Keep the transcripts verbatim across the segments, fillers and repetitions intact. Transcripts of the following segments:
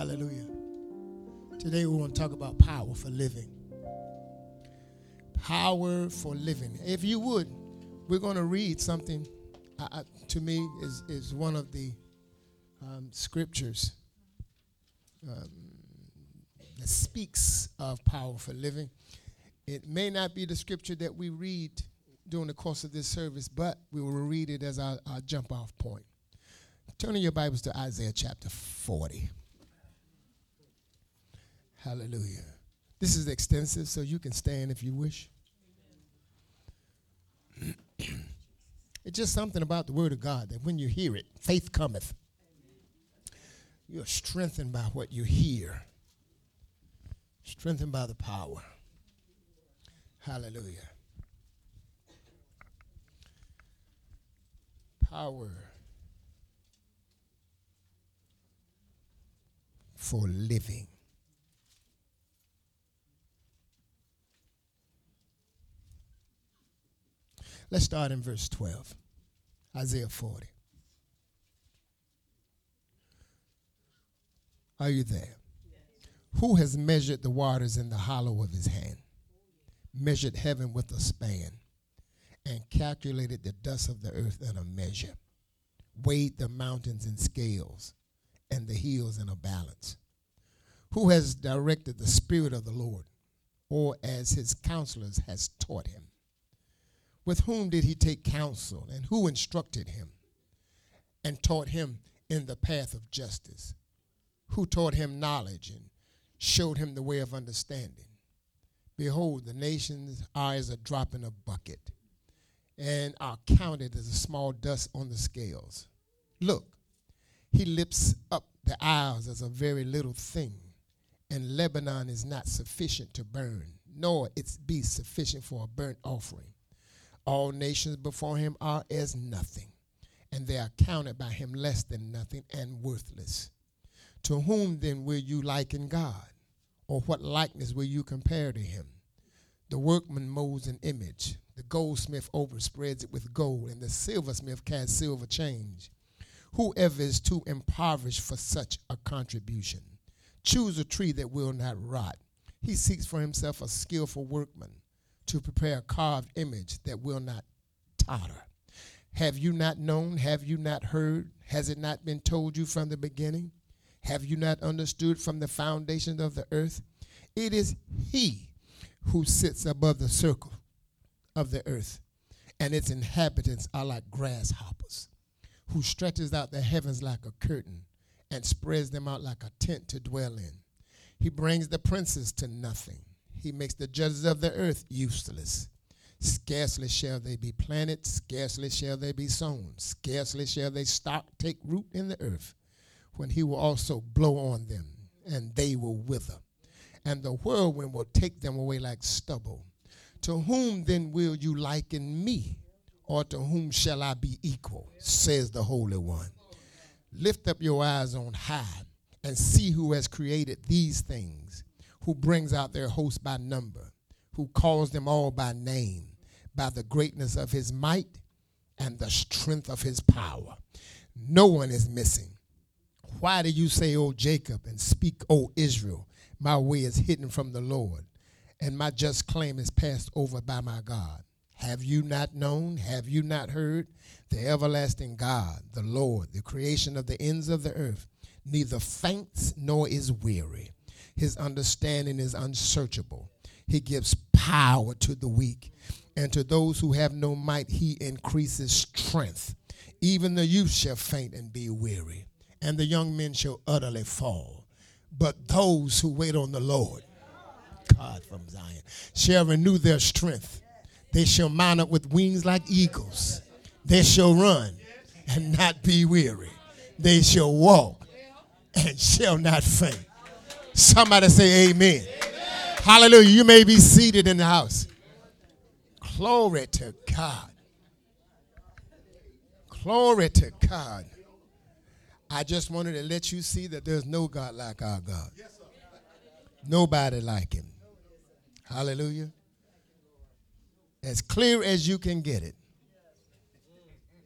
Hallelujah. Today we want to talk about power for living. Power for living. If you would, we're going to read something uh, to me is, is one of the um, scriptures um, that speaks of power for living. It may not be the scripture that we read during the course of this service, but we will read it as our, our jump off point. Turn in your Bibles to Isaiah chapter forty. Hallelujah. This is extensive, so you can stand if you wish. It's just something about the word of God that when you hear it, faith cometh. You're strengthened by what you hear. Strengthened by the power. Hallelujah. Power for living. Let's start in verse twelve, Isaiah forty. Are you there? Yes. Who has measured the waters in the hollow of his hand, measured heaven with a span, and calculated the dust of the earth in a measure, weighed the mountains in scales and the hills in a balance? Who has directed the Spirit of the Lord, or as his counselors has taught him? With whom did he take counsel, and who instructed him and taught him in the path of justice? Who taught him knowledge and showed him the way of understanding? Behold, the nations are as a drop in a bucket, and are counted as a small dust on the scales. Look, he lifts up the isles as a very little thing, and Lebanon is not sufficient to burn, nor its be sufficient for a burnt offering. All nations before him are as nothing, and they are counted by him less than nothing and worthless. To whom then will you liken God, or what likeness will you compare to him? The workman molds an image, the goldsmith overspreads it with gold, and the silversmith casts silver change. Whoever is too impoverished for such a contribution, choose a tree that will not rot. He seeks for himself a skillful workman, to prepare a carved image that will not totter. Have you not known? Have you not heard? Has it not been told you from the beginning? Have you not understood from the foundation of the earth? It is he who sits above the circle of the earth, and its inhabitants are like grasshoppers, who stretches out the heavens like a curtain and spreads them out like a tent to dwell in. He brings the princes to nothing. He makes the judges of the earth useless. Scarcely shall they be planted, scarcely shall they be sown, scarcely shall they stock take root in the earth, when he will also blow on them, and they will wither, and the whirlwind will take them away like stubble. To whom then will you liken me, or to whom shall I be equal, says the Holy One. Lift up your eyes on high, and see who has created these things, who brings out their host by number, who calls them all by name, by the greatness of his might and the strength of his power. No one is missing. Why do you say, O Jacob, and speak, O Israel, my way is hidden from the Lord, and my just claim is passed over by my God? Have you not known? Have you not heard? The everlasting God, the Lord, the creation of the ends of the earth, neither faints nor is weary. His understanding is unsearchable. He gives power to the weak, and to those who have no might he increases strength. Even the youth shall faint and be weary, and the young men shall utterly fall. But those who wait on the Lord, God from Zion, shall renew their strength. They shall mount up with wings like eagles. They shall run and not be weary. They shall walk and shall not faint. Somebody say amen. Amen. Hallelujah. You may be seated in the house. Glory to God. Glory to God. I just wanted to let you see that there's no God like our God. Nobody like him. Hallelujah. As clear as you can get it.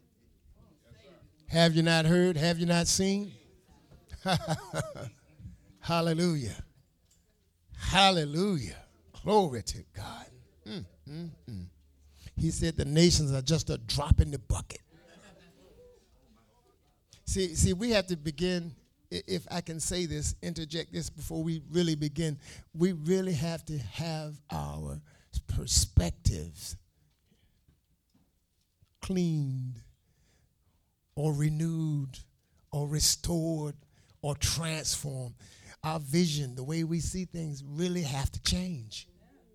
Have you not heard? Have you not seen? Hallelujah. Hallelujah. Glory to God. Mm, mm, mm. He said the nations are just a drop in the bucket. See, see, we have to begin, if I can say this, interject this before we really begin. We really have to have our perspectives cleaned or renewed or restored or transformed. Our vision, the way we see things, really have to change.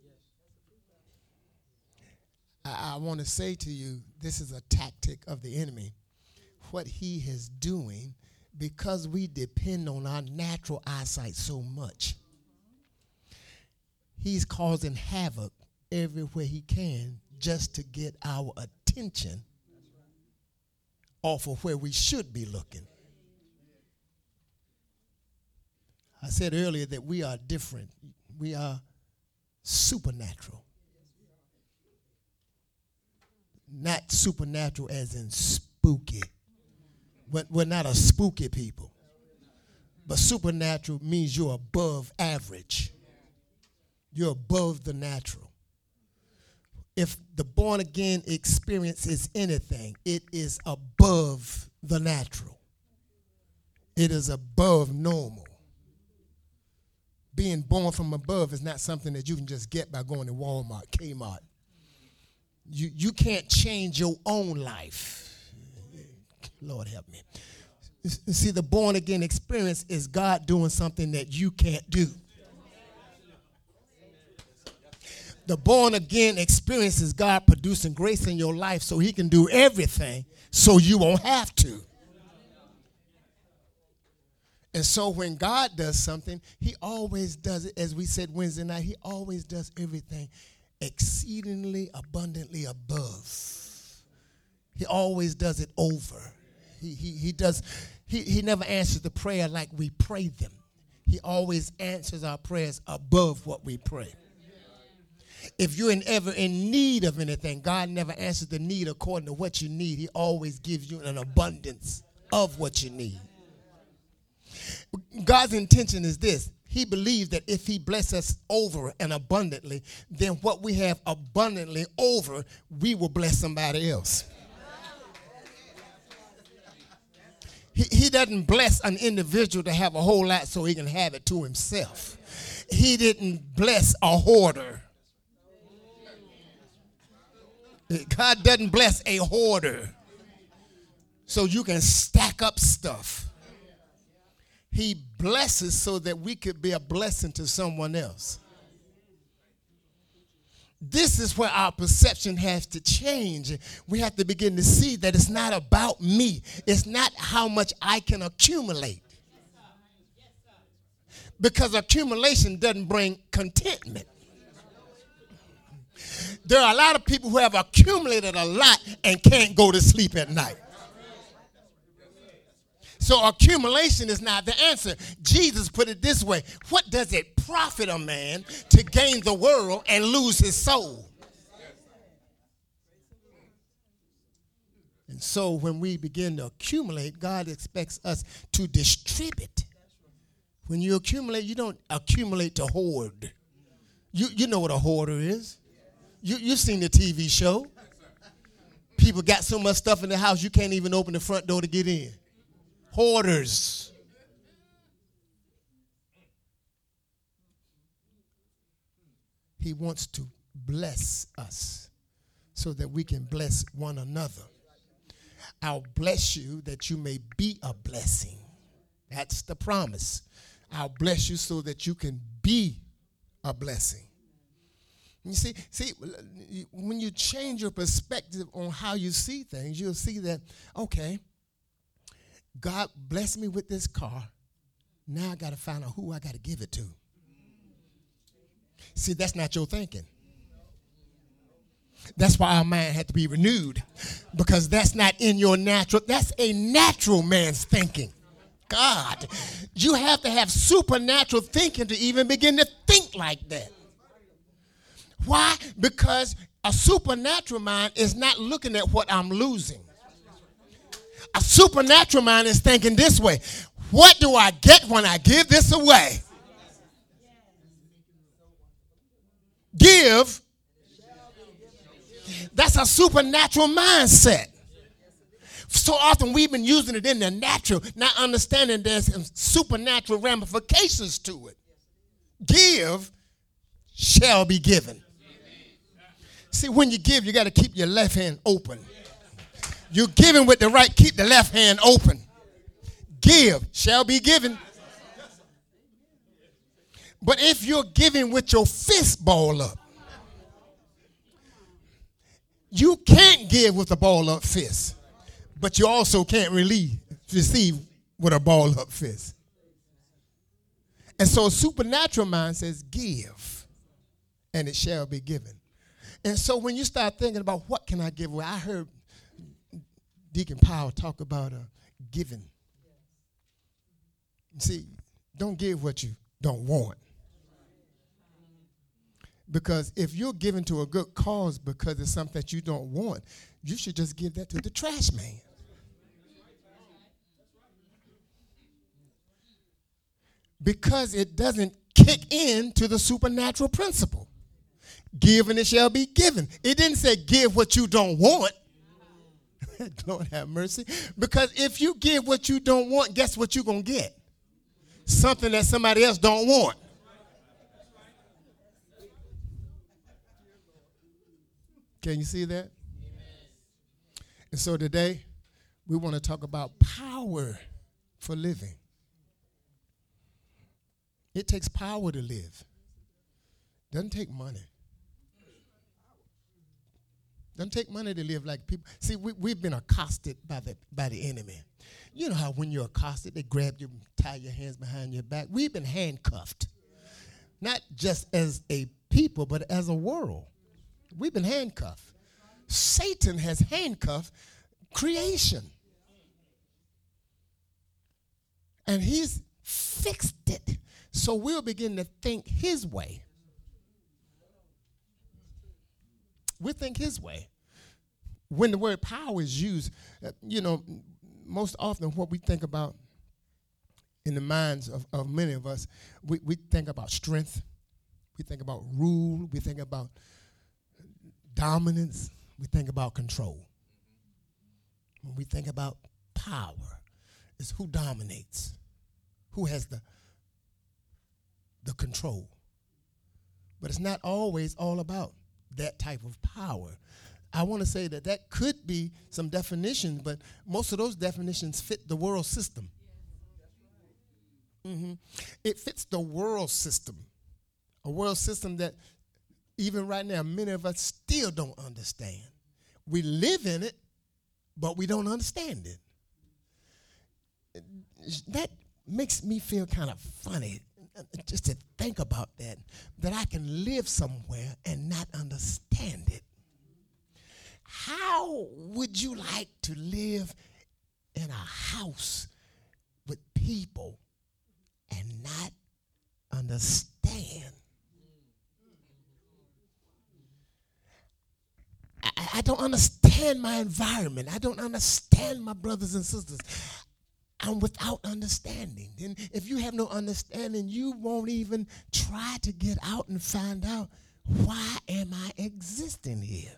I, I want to say to you, this is a tactic of the enemy. What he is doing, because we depend on our natural eyesight so much, he's causing havoc everywhere he can just to get our attention off of where we should be looking. I said earlier that we are different. We are supernatural. Not supernatural as in spooky. We're not a spooky people. But supernatural means you're above average. You're above the natural. If the born again experience is anything, it is above the natural. It is above normal. Being born from above is not something that you can just get by going to Walmart, Kmart. You, you can't change your own life. Lord help me. See, the born again experience is God doing something that you can't do. The born again experience is God producing grace in your life so he can do everything so you won't have to. And so when God does something, he always does it, as we said Wednesday night, he always does everything exceedingly abundantly above. He always does it over. He, he, he does, he, he never answers the prayer like we pray them. He always answers our prayers above what we pray. If you're in, ever in need of anything, God never answers the need according to what you need. He always gives you an abundance of what you need. God's intention is this. He believes that if he blesses us over and abundantly, then what we have abundantly over, we will bless somebody else. He, he doesn't bless an individual to have a whole lot so he can have it to himself. He didn't bless a hoarder. God doesn't bless a hoarder so you can stack up stuff. He blesses so that we could be a blessing to someone else. This is where our perception has to change. We have to begin to see that it's not about me. It's not how much I can accumulate. Because accumulation doesn't bring contentment. There are a lot of people who have accumulated a lot and can't go to sleep at night. So accumulation is not the answer. Jesus put it this way. What does it profit a man to gain the world and lose his soul? And so when we begin to accumulate, God expects us to distribute. When you accumulate, you don't accumulate to hoard. You, you know what a hoarder is. You, you've seen the T V show. People got so much stuff in the house you can't even open the front door to get in. Hoarders. He wants to bless us so that we can bless one another. I'll bless you that you may be a blessing. That's the promise. I'll bless you so that you can be a blessing. You see, see, when you change your perspective on how you see things, you'll see that, okay, God blessed me with this car. Now I got to find out who I got to give it to. See, that's not your thinking. That's why our mind had to be renewed, because that's not in your natural. That's a natural man's thinking. God, you have to have supernatural thinking to even begin to think like that. Why? Because a supernatural mind is not looking at what I'm losing. A supernatural mind is thinking this way. What do I get when I give this away? Give. That's a supernatural mindset. So often we've been using it in the natural, not understanding there's some supernatural ramifications to it. Give shall be given. See, when you give, you got to keep your left hand open. You're giving with the right, keep the left hand open. Give shall be given. But if you're giving with your fist ball up, you can't give with a ball up fist, but you also can't really receive with a ball up fist. And so a supernatural mind says, give, and it shall be given. And so when you start thinking about what can I give away, I heard Deacon Powell talk about uh, giving. See, don't give what you don't want. Because if you're giving to a good cause because it's something that you don't want, you should just give that to the trash man. Because it doesn't kick in to the supernatural principle. Give and it shall be given. It didn't say give what you don't want. Lord have mercy. Because if you give what you don't want, guess what you're going to get? Something that somebody else don't want. Can you see that? And so today, we want to talk about power for living. It takes power to live. Doesn't take money. Doesn't take money to live like people. See, we, we've been accosted by the by the enemy. You know how when you're accosted, they grab you, tie your hands behind your back. We've been handcuffed. Not just as a people, but as a world. We've been handcuffed. Satan has handcuffed creation. And he's fixed it. So we'll begin to think his way. We'll think his way. When the word power is used, uh, you know, most often what we think about in the minds of, of many of us, we, we think about strength. We think about rule. We think about dominance. We think about control. When we think about power, it's who dominates, who has the, the control. But it's not always all about that type of power. I want to say that that could be some definitions, but most of those definitions fit the world system. Mm-hmm. It fits the world system, a world system that even right now many of us still don't understand. We live in it, but we don't understand it. That makes me feel kind of funny just to think about that, that I can live somewhere and not understand it. How would you like to live in a house with people and not understand? I, I don't understand my environment. I don't understand my brothers and sisters. I'm without understanding. And if you have no understanding, you won't even try to get out and find out, why am I existing here?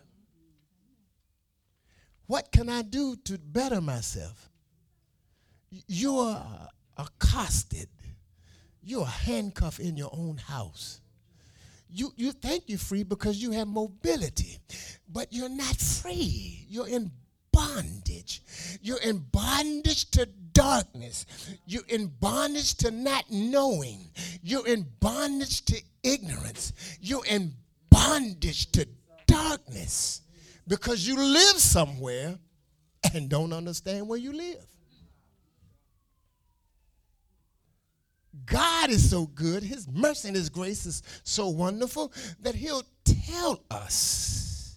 What can I do to better myself? You're accosted. You're handcuffed in your own house. You, you think you're free because you have mobility, but you're not free. You're in bondage. You're in bondage to darkness. You're in bondage to not knowing. You're in bondage to ignorance. You're in bondage to darkness because you live somewhere and don't understand where you live. God is so good, his mercy and his grace is so wonderful that he'll tell us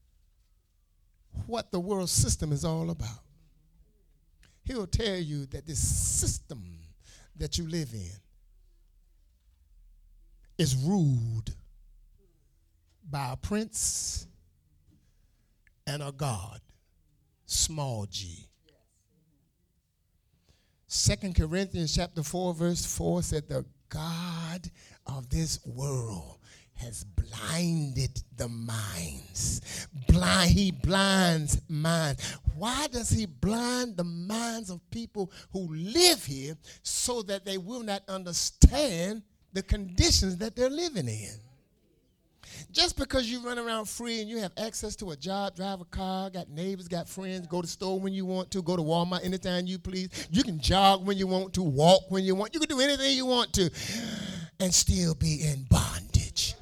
what the world system is all about. He'll tell you that this system that you live in is ruled by a prince and a god, small g. Second Corinthians chapter four, verse four said, the God of this world has blinded the minds. Blind, he blinds minds. Why does he blind the minds of people who live here so that they will not understand the conditions that they're living in? Just because you run around free and you have access to a job, drive a car, got neighbors, got friends, go to the store when you want to, go to Walmart anytime you please. You can jog when you want to, walk when you want. You can do anything you want to and still be in bondage.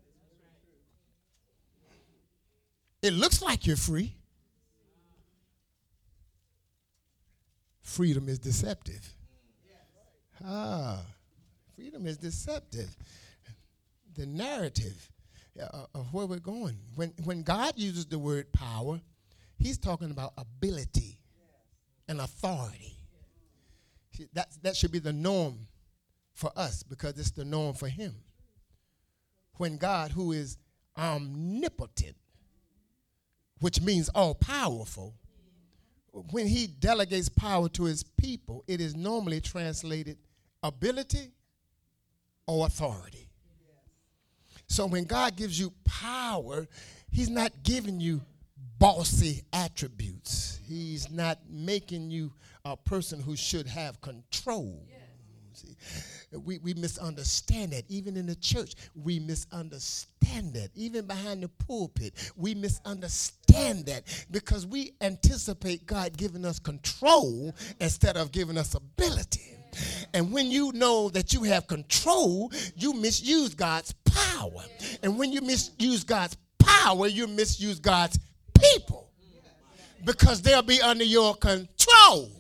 It looks like you're free. Freedom is deceptive. Ah, freedom is deceptive. The narrative uh, of where we're going. When, when God uses the word power, he's talking about ability and authority. That, that should be the norm for us because it's the norm for him. When God, who is omnipotent, which means all-powerful, when he delegates power to his people, it is normally translated ability or authority. So when God gives you power, he's not giving you bossy attributes. He's not making you a person who should have control. See, we, we misunderstand that. Even in the church, we misunderstand that. Even behind the pulpit, we misunderstand that because we anticipate God giving us control instead of giving us ability. And when you know that you have control, you misuse God's power. And when you misuse God's power, you misuse God's people because they'll be under your control.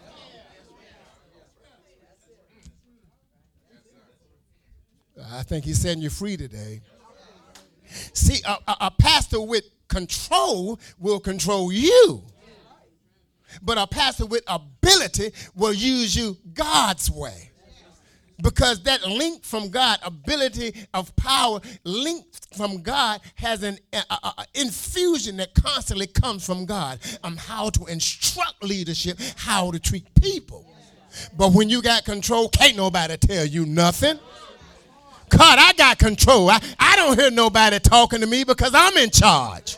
I think he's setting you free today. See, a, a, a pastor with control will control you. But a pastor with ability will use you God's way. Because that link from God, ability of power, link from God has an a, a, a infusion that constantly comes from God on how to instruct leadership, how to treat people. But when you got control, can't nobody tell you nothing. God, I got control. I, I don't hear nobody talking to me because I'm in charge.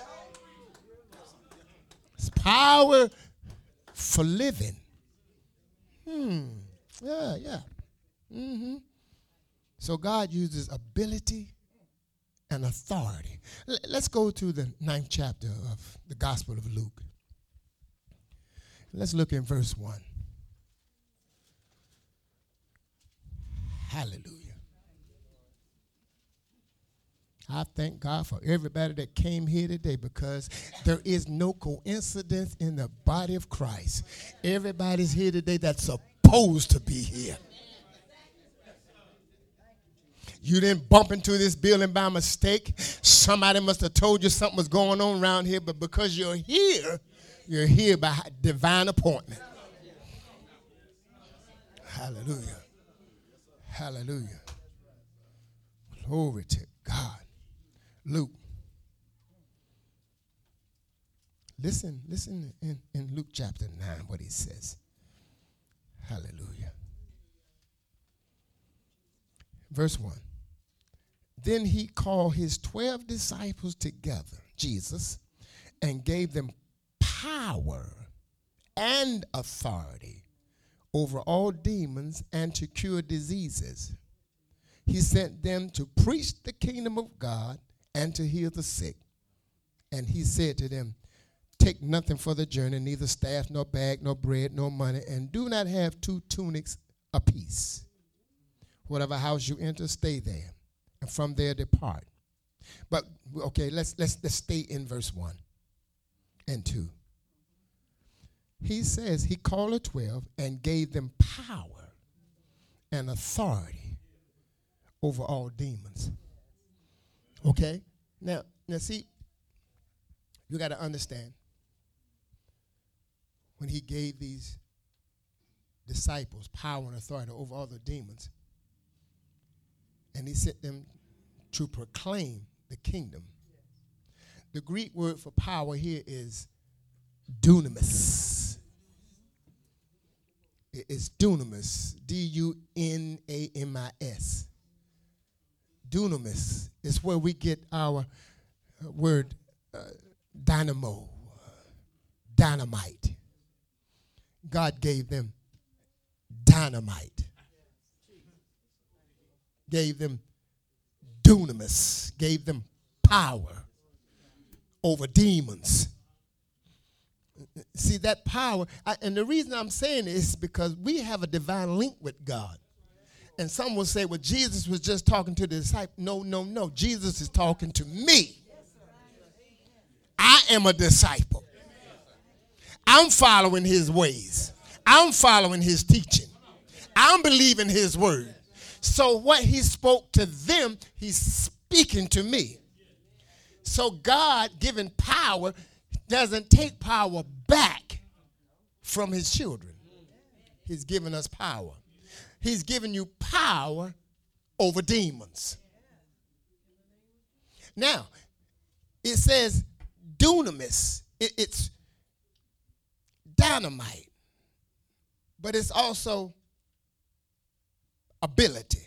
It's power for living. Hmm. Yeah, yeah. Mm-hmm. So God uses ability and authority. L- let's go to the ninth chapter of the Gospel of Luke. Let's look in verse one. Hallelujah. I thank God for everybody that came here today because there is no coincidence in the body of Christ. Everybody's here today that's supposed to be here. You didn't bump into this building by mistake. Somebody must have told you something was going on around here, but because you're here, you're here by divine appointment. Hallelujah. Hallelujah. Glory to God. Luke. Listen, listen in, in Luke chapter nine what he says. Hallelujah. Verse one. Then he called his twelve disciples together, Jesus, and gave them power and authority over all demons and to cure diseases. He sent them to preach the kingdom of God and to heal the sick. And he said to them, take nothing for the journey, neither staff, nor bag, nor bread, nor money, and do not have two tunics apiece. Whatever house you enter, stay there, and from there depart. But, okay, let's, let's, let's stay in verse one and two. He says he called the twelve and gave them power and authority over all demons. Okay? Now, now see, you got to understand, when he gave these disciples power and authority over all the demons, and he sent them to proclaim the kingdom. The Greek word for power here is dunamis. It's dunamis, D U N A M I S. Dunamis It's where we get our uh, word uh, dynamo, dynamite. God gave them dynamite. Gave them dunamis. Gave them power over demons. See, that power, I, and the reason I'm saying this is because we have a divine link with God. And some will say, well, Jesus was just talking to the disciples. No, no, no. Jesus is talking to me. I am a disciple. I'm following his ways. I'm following his teaching. I'm believing his word. So what he spoke to them, he's speaking to me. So God given power doesn't take power back from his children. He's given us power. He's given you power over demons. Now, it says dunamis. It, it's dynamite. But it's also ability.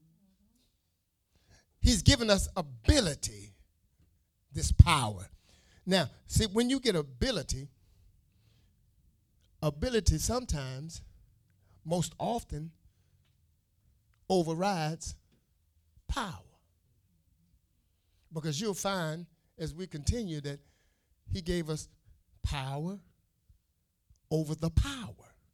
He's given us ability, this power. Now, see, when you get ability, ability sometimes, most often, overrides power. Because you'll find, as we continue, that he gave us power over the power.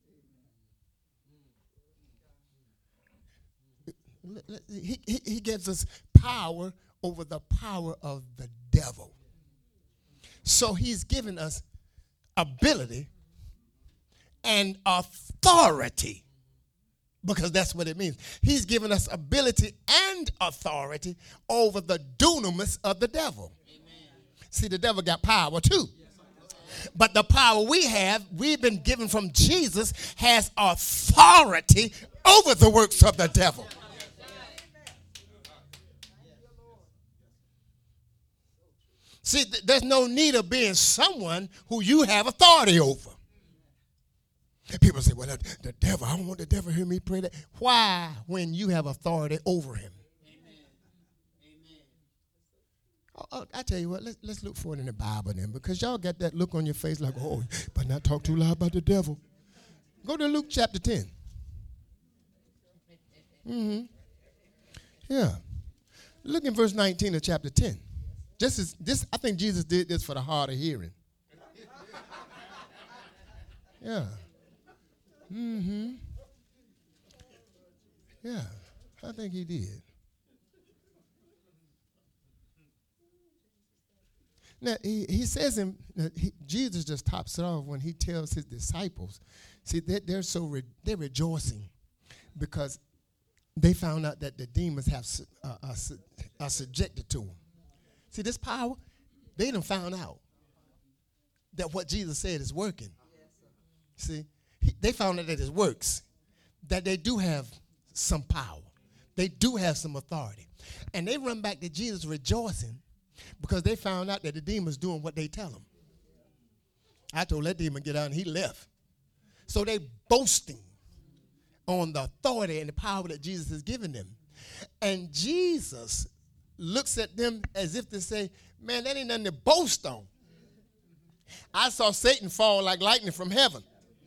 He, he, he gives us power over the power of the devil. So he's given us ability and authority, because that's what it means. He's given us ability and authority over the dunamis of the devil. Amen. See, the devil got power too. But the power we have, we've been given from Jesus, has authority over the works of the devil. See, th- there's no need of being someone who you have authority over. People say, well, the, the devil, I don't want the devil to hear me pray that. Why, when you have authority over him? Amen. Amen. Oh, oh, I tell you what, let's, let's look for it in the Bible then, because y'all got that look on your face like, oh, but not talk too loud about the devil. Go to Luke chapter ten. Mm-hmm. Yeah. Look in verse nineteen of chapter ten. Just as this, I think Jesus did this for the hard of hearing. Yeah. Mm-hmm. Yeah, I think he did. Now, he, he says him, he, Jesus just tops it off when he tells his disciples, see, they're, they're so, re, they're rejoicing because they found out that the demons have uh, are, are subjected to them. See, this power, they done found out that what Jesus said is working. See, he, they found out that it works, that they do have some power. They do have some authority. And they run back to Jesus rejoicing because they found out that the demon's doing what they tell them. I told that demon get out and he left. So they boasting on the authority and the power that Jesus has given them. And Jesus looks at them as if to say, man, that ain't nothing to boast on. I saw Satan fall like lightning from heaven.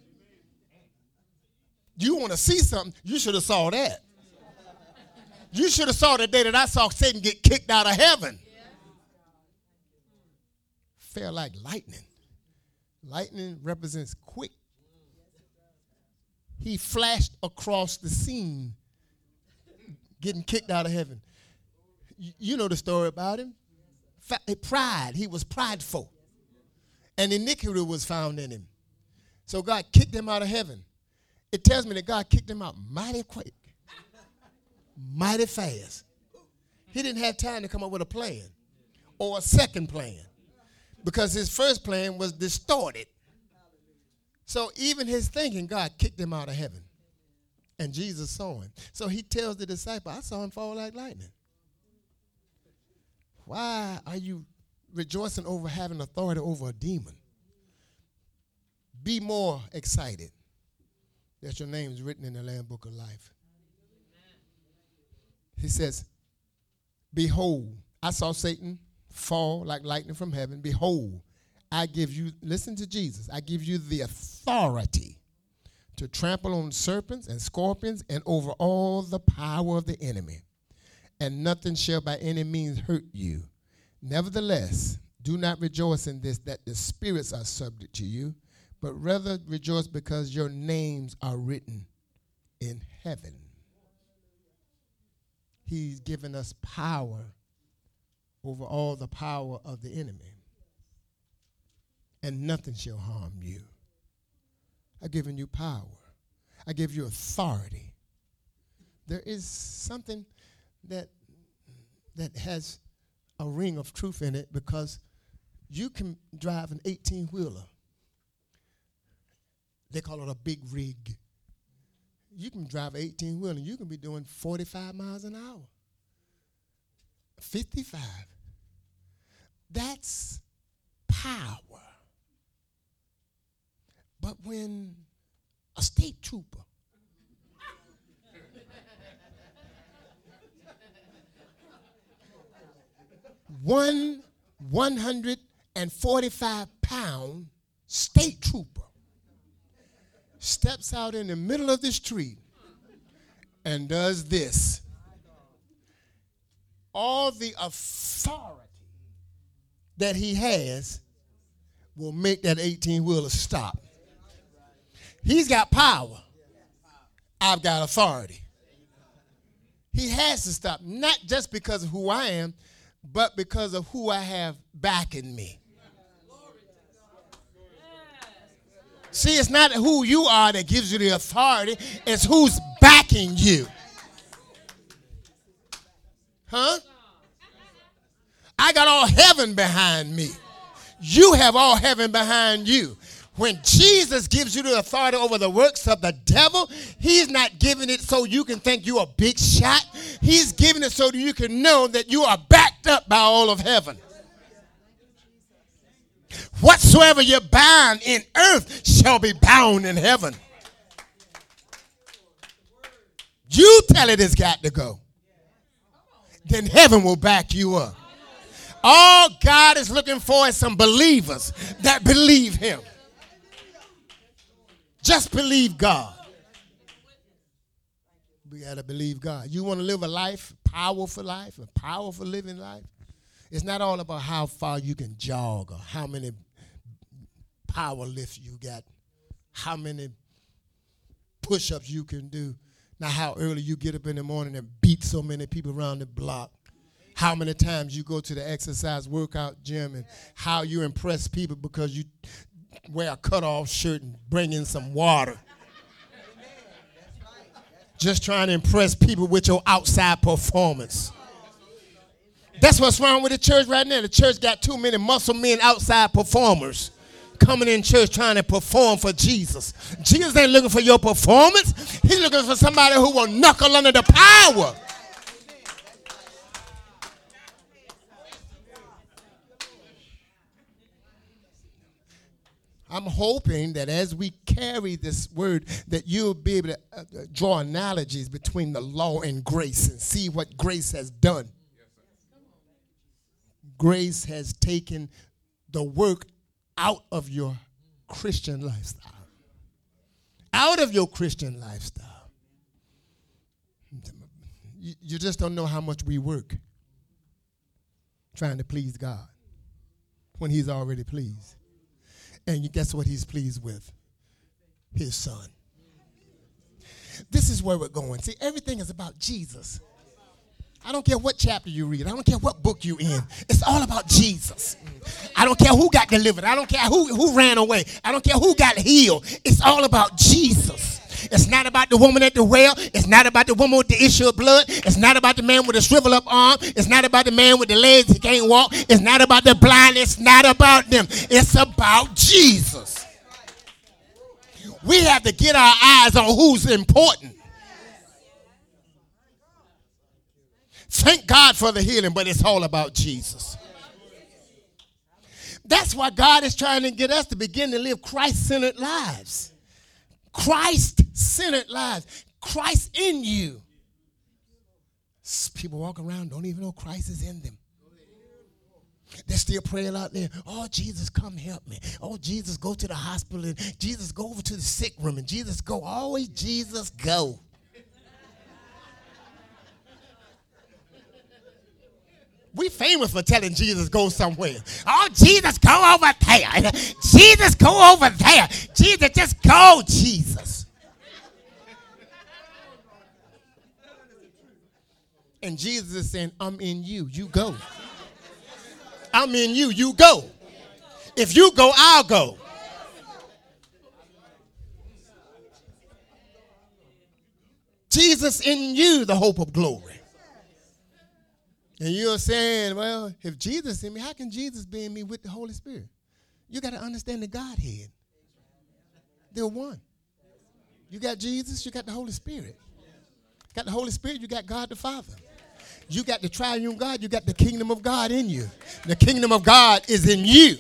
You want to see something, you should have saw that. You should have saw the day that I saw Satan get kicked out of heaven. Fell like lightning. Lightning represents quick. He flashed across the scene, getting kicked out of heaven. You know the story about him. Pride. He was prideful. And iniquity was found in him. So God kicked him out of heaven. It tells me that God kicked him out mighty quick. Mighty fast. He didn't have time to come up with a plan or a second plan because his first plan was distorted. So even his thinking, God kicked him out of heaven. And Jesus saw him. So he tells the disciple, I saw him fall like lightning. Why are you rejoicing over having authority over a demon? Be more excited that your name is written in the Lamb Book of Life. He says, Behold, I saw Satan fall like lightning from heaven. Behold, I give you, listen to Jesus, I give you the authority to trample on serpents and scorpions and over all the power of the enemy, and nothing shall by any means hurt you. Nevertheless, do not rejoice in this, that the spirits are subject to you, but rather rejoice because your names are written in heaven. He's given us power over all the power of the enemy, and nothing shall harm you. I've given you power. I give you authority. There is something that that has a ring of truth in it, because you can drive an eighteen-wheeler. They call it a big rig. You can drive an eighteen-wheeler and you can be doing forty-five miles an hour, fifty-five. That's power. But when a state trooper one 145-pound state trooper steps out in the middle of the street and does this, all the authority that he has will make that eighteen-wheeler stop. He's got power. I've got authority. He has to stop, not just because of who I am, but because of who I have backing me. See, it's not who you are that gives you the authority. It's who's backing you. Huh? I got all heaven behind me. You have all heaven behind you. When Jesus gives you the authority over the works of the devil, he's not giving it so you can think you're a big shot. He's giving it so that you can know that you are backed up by all of heaven. Whatsoever you bind in earth shall be bound in heaven. You tell it it's got to go. Then heaven will back you up. All God is looking for is some believers that believe him. Just believe God. We got to believe God. You want to live a life, powerful life, a powerful living life? It's not all about how far you can jog or how many power lifts you got, how many push-ups you can do, not how early you get up in the morning and beat so many people around the block, how many times you go to the exercise workout gym, and how you impress people because you wear a cut-off shirt and bring in some water. Just trying to impress people with your outside performance. That's what's wrong with the church right now. The church got too many muscle men outside performers coming in church trying to perform for Jesus. Jesus ain't looking for your performance. He's looking for somebody who will knuckle under the power. I'm hoping that as we carry this word, that you'll be able to uh, draw analogies between the law and grace and see what grace has done. Grace has taken the work out of your Christian lifestyle. Out of your Christian lifestyle. You, you just don't know how much we work trying to please God when he's already pleased. And you guess what he's pleased with? His son. This is where we're going. See, everything is about Jesus. I don't care what chapter you read. I don't care what book you in. It's all about Jesus. I don't care who got delivered. I don't care who, who ran away. I don't care who got healed. It's all about Jesus. It's not about the woman at the well. It's not about the woman with the issue of blood. It's not about the man with a shrivel up arm. It's not about the man with the legs that can't walk. It's not about the blind. It's not about them. It's about Jesus. We have to get our eyes on who's important. Thank God for the healing, but it's all about Jesus. That's why God is trying to get us to begin to live Christ-centered lives. Christ-centered lives. Christ in you. People walk around, don't even know Christ is in them. They're still praying out there. Oh, Jesus, come help me. Oh, Jesus, go to the hospital. And Jesus, go over to the sick room. And Jesus, go. Always Jesus, go. We famous for telling Jesus go somewhere. Oh, Jesus, go over there. Jesus, go over there. Jesus, just go, Jesus. And Jesus is saying, I'm in you. You go. I'm in you. You go. If you go, I'll go. Jesus in you, the hope of glory. And you're saying, well, if Jesus is in me, how can Jesus be in me with the Holy Spirit? You got to understand the Godhead. They're one. You got Jesus, you got the Holy Spirit. You got the Holy Spirit, you got God the Father. You got the triune God, you got the kingdom of God in you. The kingdom of God is in you.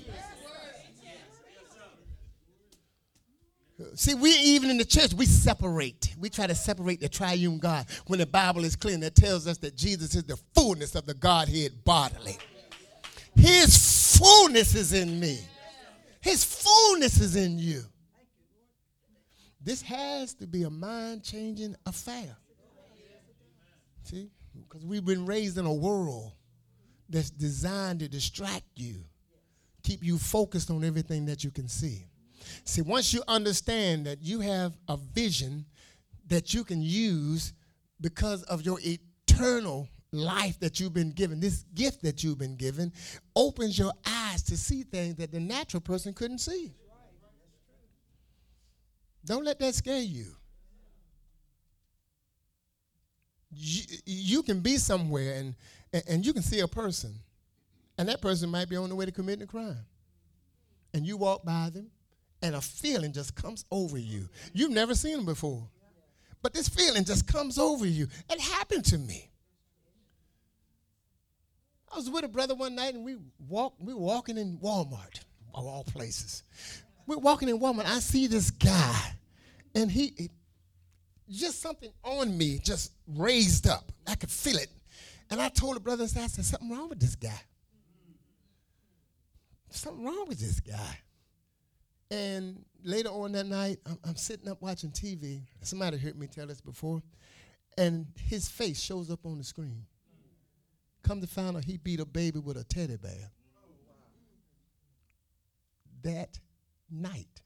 See, we even in the church, we separate. We try to separate the triune God when the Bible is clear and it tells us that Jesus is the fullness of the Godhead bodily. His fullness is in me. His fullness is in you. This has to be a mind-changing affair. See, because we've been raised in a world that's designed to distract you, keep you focused on everything that you can see. See, once you understand that you have a vision that you can use because of your eternal life that you've been given, this gift that you've been given, opens your eyes to see things that the natural person couldn't see. Don't let that scare you. You, you can be somewhere and, and you can see a person, and that person might be on the way to committing a crime. And you walk by them, and a feeling just comes over you. You've never seen them before. But this feeling just comes over you. It happened to me. I was with a brother one night, and we walked, we were walking in Walmart, of all places. We're walking in Walmart. I see this guy, and he, he just something on me just raised up. I could feel it. And I told the brother, I said, something wrong with this guy. Something wrong with this guy. And later on that night, I'm, I'm sitting up watching T V. Somebody heard me tell this before. And his face shows up on the screen. Come to find out he beat a baby with a teddy bear. That night.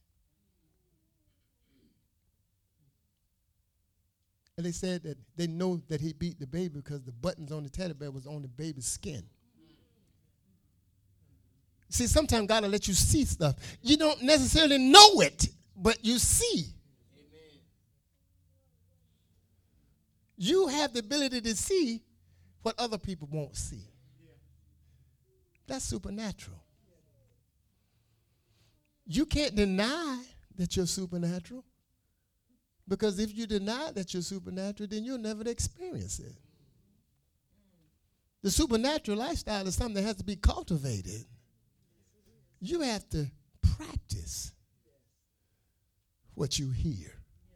And they said that they know that he beat the baby because the buttons on the teddy bear was on the baby's skin. See, sometimes God will let you see stuff. You don't necessarily know it, but you see. Amen. You have the ability to see what other people won't see. That's supernatural. You can't deny that you're supernatural, because if you deny that you're supernatural, then you'll never experience it. The supernatural lifestyle is something that has to be cultivated. You have to practice what you hear.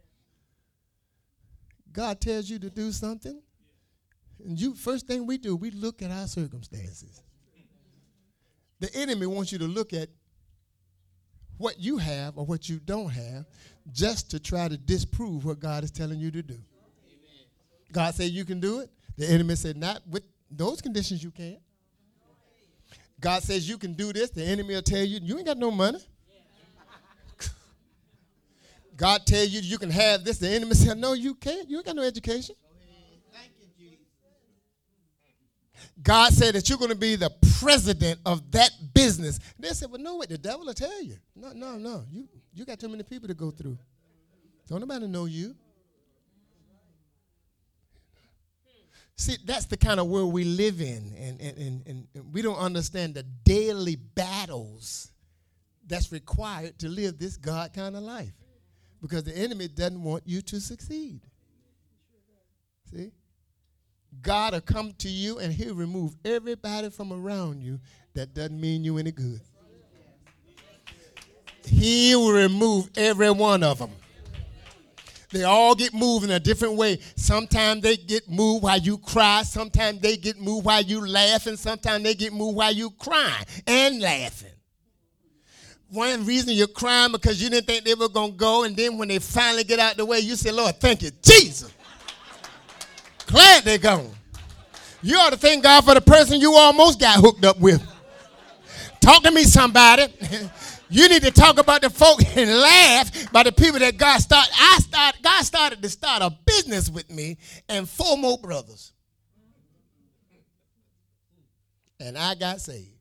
God tells you to do something, and you first thing we do, we look at our circumstances. The enemy wants you to look at what you have or what you don't have just to try to disprove what God is telling you to do. Amen. God said you can do it. The enemy said not with those conditions you can't. God says you can do this. The enemy will tell you, you ain't got no money. God tell you you can have this. The enemy said, no, you can't. You ain't got no education. Thank you, Jesus. God said that you're going to be the president of that business. They said, well, no, wait, the devil will tell you. No, no, no. You, you got too many people to go through. Don't nobody know you. See, that's the kind of world we live in, and, and, and, and we don't understand the daily battles that's required to live this God kind of life, because the enemy doesn't want you to succeed. See? God will come to you, and he'll remove everybody from around you that doesn't mean you any good. He will remove every one of them. They all get moved in a different way. Sometimes they get moved while you cry. Sometimes they get moved while you laughing. Sometimes they get moved while you crying and laughing. One reason you're crying because you didn't think they were going to go, and then when they finally get out the way, you say, Lord, thank you, Jesus. Glad they're gone. You ought to thank God for the person you almost got hooked up with. Talk to me, somebody. You need to talk about the folk and laugh about the people that God started. I started. God started to start a business with me and four more brothers. And I got saved.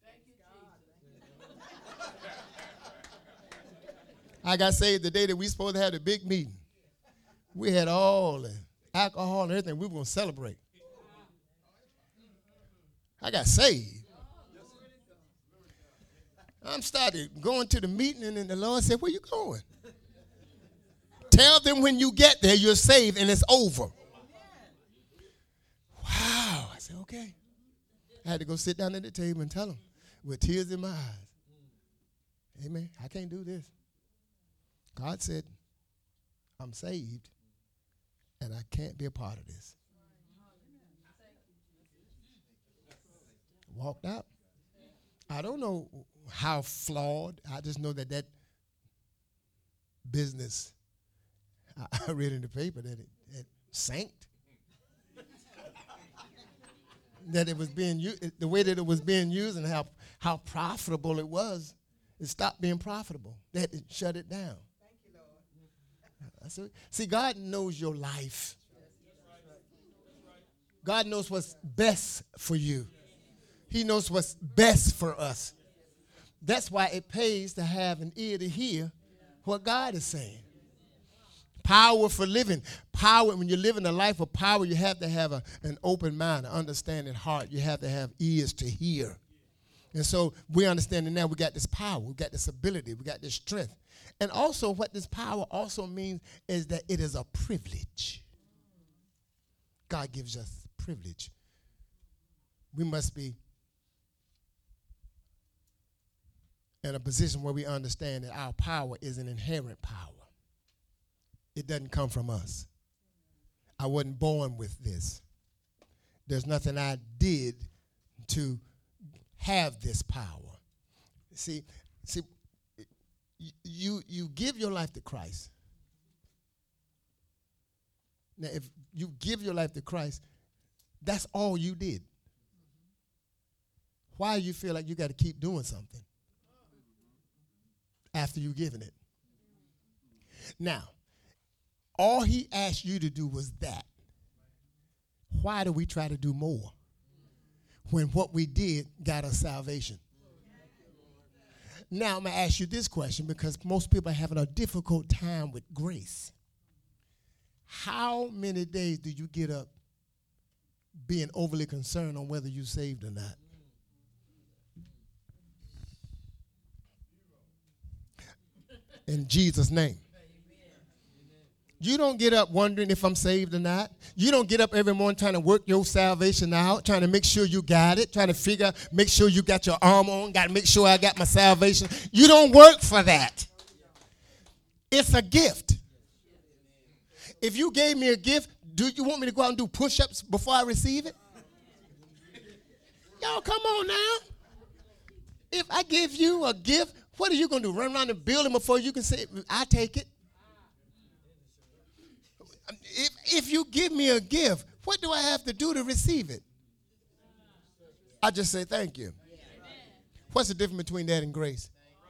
I got saved the day that we supposed to have the big meeting. We had all the alcohol and everything. We were going to celebrate. I got saved. I'm started going to the meeting, and then the Lord said, where you going? Tell them when you get there, you're saved and it's over. Wow. I said, okay. I had to go sit down at the table and tell them with tears in my eyes. Amen. I can't do this. God said, I'm saved, and I can't be a part of this. Walked out. I don't know how flawed. I just know that that business, I, I read in the paper that it, it sank. That it was being used, the way that it was being used and how, how profitable it was, it stopped being profitable. That it shut it down. Thank you, Lord. Said, see, God knows your life. God knows what's best for you. He knows what's best for us. That's why it pays to have an ear to hear what God is saying. Power for living. Power, when you're living a life of power, you have to have a, an open mind, an understanding heart. You have to have ears to hear. And so we're understanding now we got this power. We got this ability. We got this strength. And also what this power also means is that it is a privilege. God gives us privilege. We must be in a position where we understand that our power is an inherent power. It doesn't come from us. I wasn't born with this. There's nothing I did to have this power. See, see, you you give your life to Christ. Now, if you give your life to Christ, that's all you did. Why do you feel like you got to keep doing something after you've given it? Now, all he asked you to do was that. Why do we try to do more when what we did got us salvation? Now, I'm going to ask you this question because most people are having a difficult time with grace. How many days do you get up being overly concerned on whether you're saved or not? In Jesus' name. You don't get up wondering if I'm saved or not. You don't get up every morning trying to work your salvation out, trying to make sure you got it, trying to figure, make sure you got your armor on, got to make sure I got my salvation. You don't work for that. It's a gift. If you gave me a gift, do you want me to go out and do push-ups before I receive it? Y'all, come on now. If I give you a gift, what are you going to do? Run around the building before you can say, I take it? If, if you give me a gift, what do I have to do to receive it? I just say thank you. What's the difference between that and grace?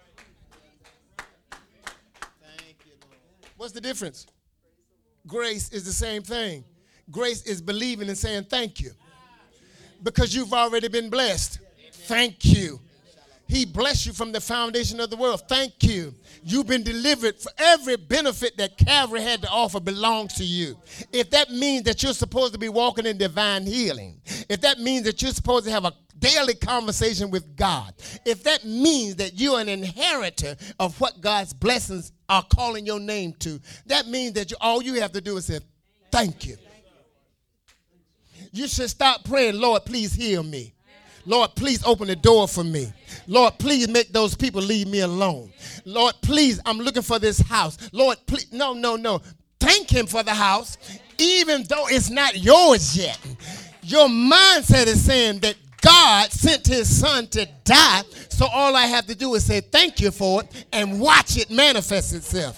What's the difference? Grace is the same thing. Grace is believing and saying thank you. Because you've already been blessed. Thank you. He blessed you from the foundation of the world. Thank you. You've been delivered. For every benefit that Calvary had to offer belongs to you. If that means that you're supposed to be walking in divine healing, if that means that you're supposed to have a daily conversation with God, if that means that you're an inheritor of what God's blessings are calling your name to, that means that you, all you have to do is say, thank you. You should stop praying, Lord, please heal me. Lord, please open the door for me. Lord, please make those people leave me alone. Lord, please, I'm looking for this house. Lord, please, no, no, no. Thank thank him for the house, even though it's not yours yet. Your mindset is saying that God sent his son to die, so all I have to do is say thank you for it and watch it manifest itself.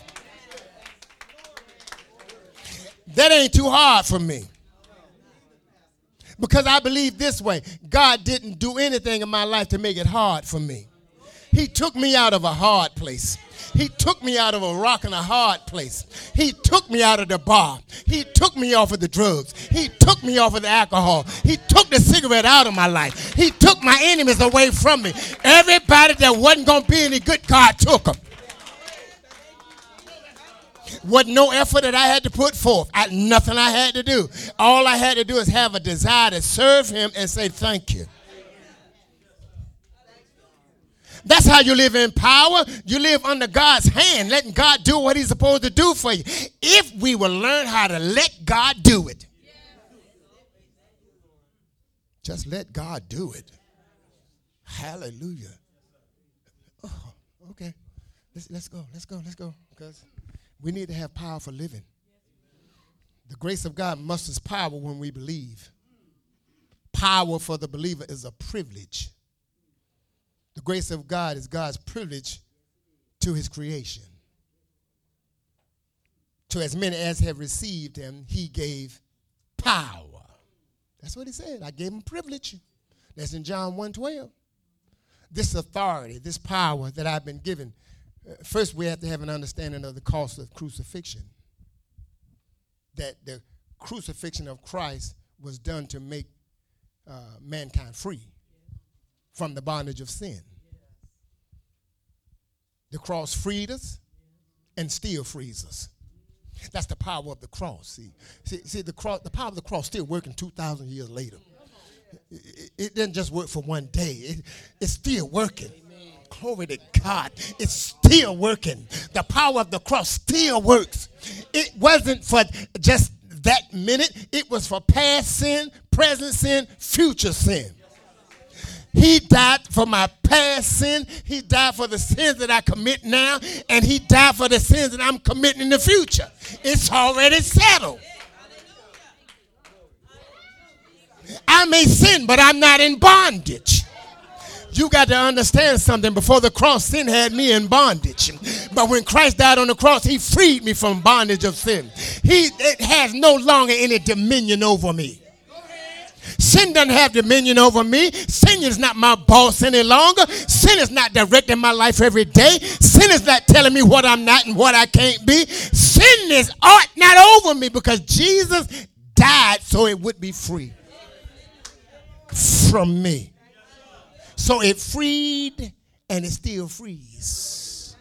That ain't too hard for me. Because I believe this way. God didn't do anything in my life to make it hard for me. He took me out of a hard place. He took me out of a rock and a hard place. He took me out of the bar. He took me off of the drugs. He took me off of the alcohol. He took the cigarette out of my life. He took my enemies away from me. Everybody that wasn't going to be any good, God took them. Wasn't no effort that I had to put forth. I, nothing I had to do. All I had to do is have a desire to serve him and say thank you. That's how you live in power. You live under God's hand, letting God do what he's supposed to do for you. If we will learn how to let God do it. Just let God do it. Hallelujah. Oh, okay. Let's, let's go. Let's go. Let's go. Because we need to have power for living. The grace of God musters power when we believe. Power for the believer is a privilege. The grace of God is God's privilege to his creation. To as many as have received him, he gave power. That's what he said. I gave him privilege. That's in John one twelve. This authority, this power that I've been given. First, we have to have an understanding of the cost of crucifixion. That the crucifixion of Christ was done to make uh, mankind free from the bondage of sin. The cross freed us and still frees us. That's the power of the cross. See, see, see the cross, the power of the cross still working two thousand years later. It, it didn't just work for one day. It, it's still working. Glory to God. It's still working. The power of the cross still works. It wasn't for just that minute. It was for past sin, present sin, future sin. He died for my past sin. He died for the sins that I commit now. And he died for the sins that I'm committing in the future. It's already settled. I may sin, but I'm not in bondage. You got to understand something. Before the cross, sin had me in bondage. But when Christ died on the cross, he freed me from bondage of sin. He it has no longer any dominion over me. Sin doesn't have dominion over me. Sin is not my boss any longer. Sin is not directing my life every day. Sin is not telling me what I'm not and what I can't be. Sin is art not over me because Jesus died so it would be free from me. So it freed and it still frees.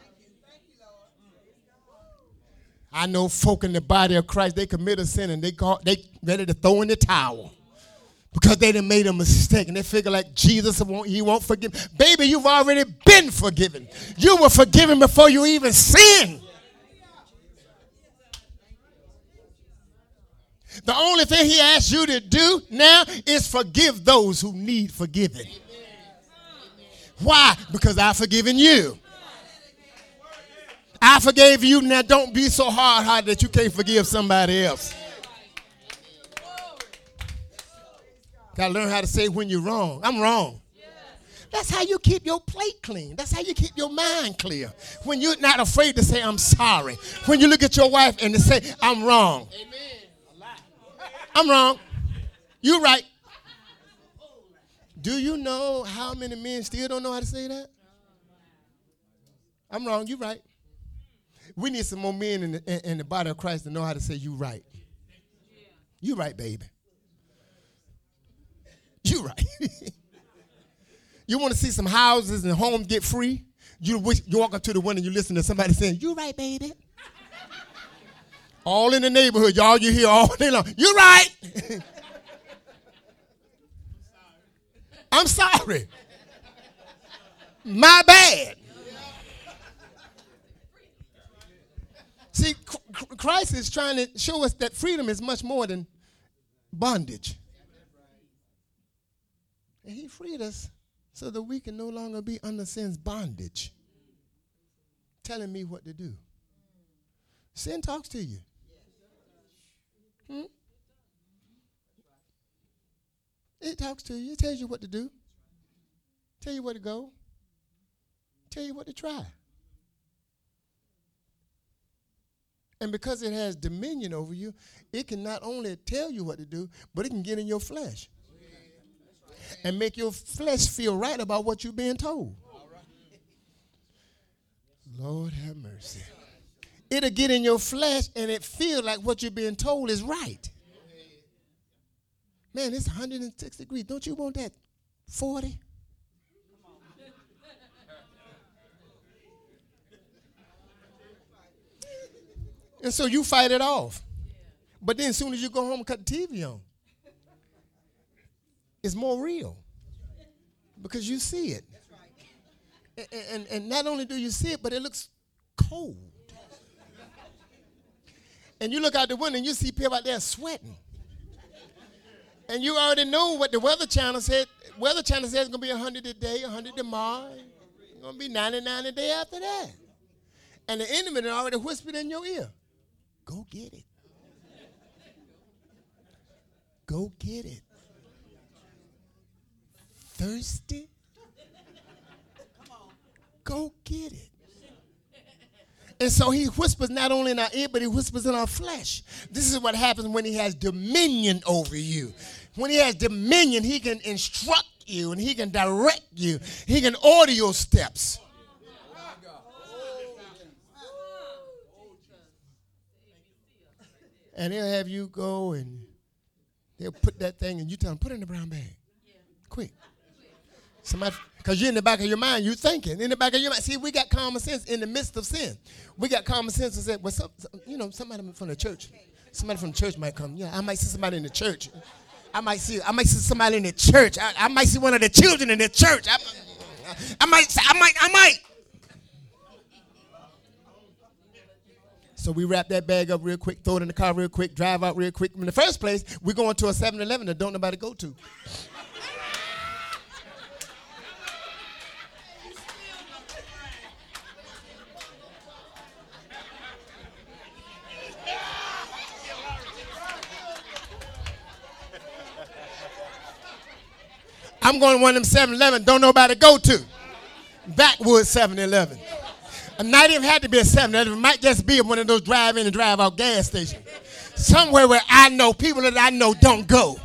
I know folk in the body of Christ, they commit a sin and they call, they ready to throw in the towel. Because they done made a mistake and they figure like Jesus, won't, he won't forgive. Baby, you've already been forgiven. You were forgiven before you even sinned. The only thing he asks you to do now is forgive those who need forgiving. Why? Because I've forgiven you. I forgave you. Now don't be so hard-hearted that you can't forgive somebody else. Got to learn how to say when you're wrong. I'm wrong. That's how you keep your plate clean. That's how you keep your mind clear. When you're not afraid to say, I'm sorry. When you look at your wife and to say, I'm wrong. I'm wrong. You're right. Do you know how many men still don't know how to say that? I'm wrong. You're right. We need some more men in the, in the body of Christ to know how to say, you right. You right, baby. You right. You want to see some houses and homes get free? You, wish, you walk up to the window and you listen to somebody saying, you right, baby. All in the neighborhood, y'all, you hear all day long, you right. I'm sorry. My bad. See, Christ is trying to show us that freedom is much more than bondage. And he freed us so that we can no longer be under sin's bondage, telling me what to do. Sin talks to you. Hmm? It talks to you. It tells you what to do. Tell you where to go. Tell you what to try. And because it has dominion over you, it can not only tell you what to do, but it can get in your flesh and make your flesh feel right about what you're being told. Lord have mercy. It'll get in your flesh and it feel like what you're being told is right. Man, it's one hundred six degrees. Don't you want that forty? And so you fight it off. But then as soon as you go home and cut the T V on, it's more real because you see it. And, and, and not only do you see it, but it looks cold. And you look out the window and you see people out there sweating. And you already know what the Weather Channel said. Weather Channel says it's going to be one hundred today, one hundred tomorrow. It's going to be ninety-nine the day after that. And the enemy already whispered in your ear, go get it. Go get it. Thirsty? Go get it. And so he whispers not only in our ear, but he whispers in our flesh. This is what happens when he has dominion over you. When he has dominion, he can instruct you and he can direct you. He can order your steps. And he'll have you go and they'll put that thing and you tell them, put it in the brown bag. Quick. Somebody, because you're in the back of your mind, you're thinking. In the back of your mind. See, we got common sense in the midst of sin. We got common sense and say, well, some, some, you know, somebody from the church. Somebody from the church might come. Yeah, I might see somebody in the church. I might see I might see somebody in the church. I, I might see one of the children in the church. I, I might I might I might. So we wrap that bag up real quick, throw it in the car real quick, drive out real quick. In the first place, we're going to a seven eleven that don't nobody go to. I'm going to one of them seven eleven don't nobody go to. Backwoods seven eleven. It might even have to be a seven eleven. It might just be one of those drive-in and drive-out gas stations. Somewhere where I know, people that I know don't go.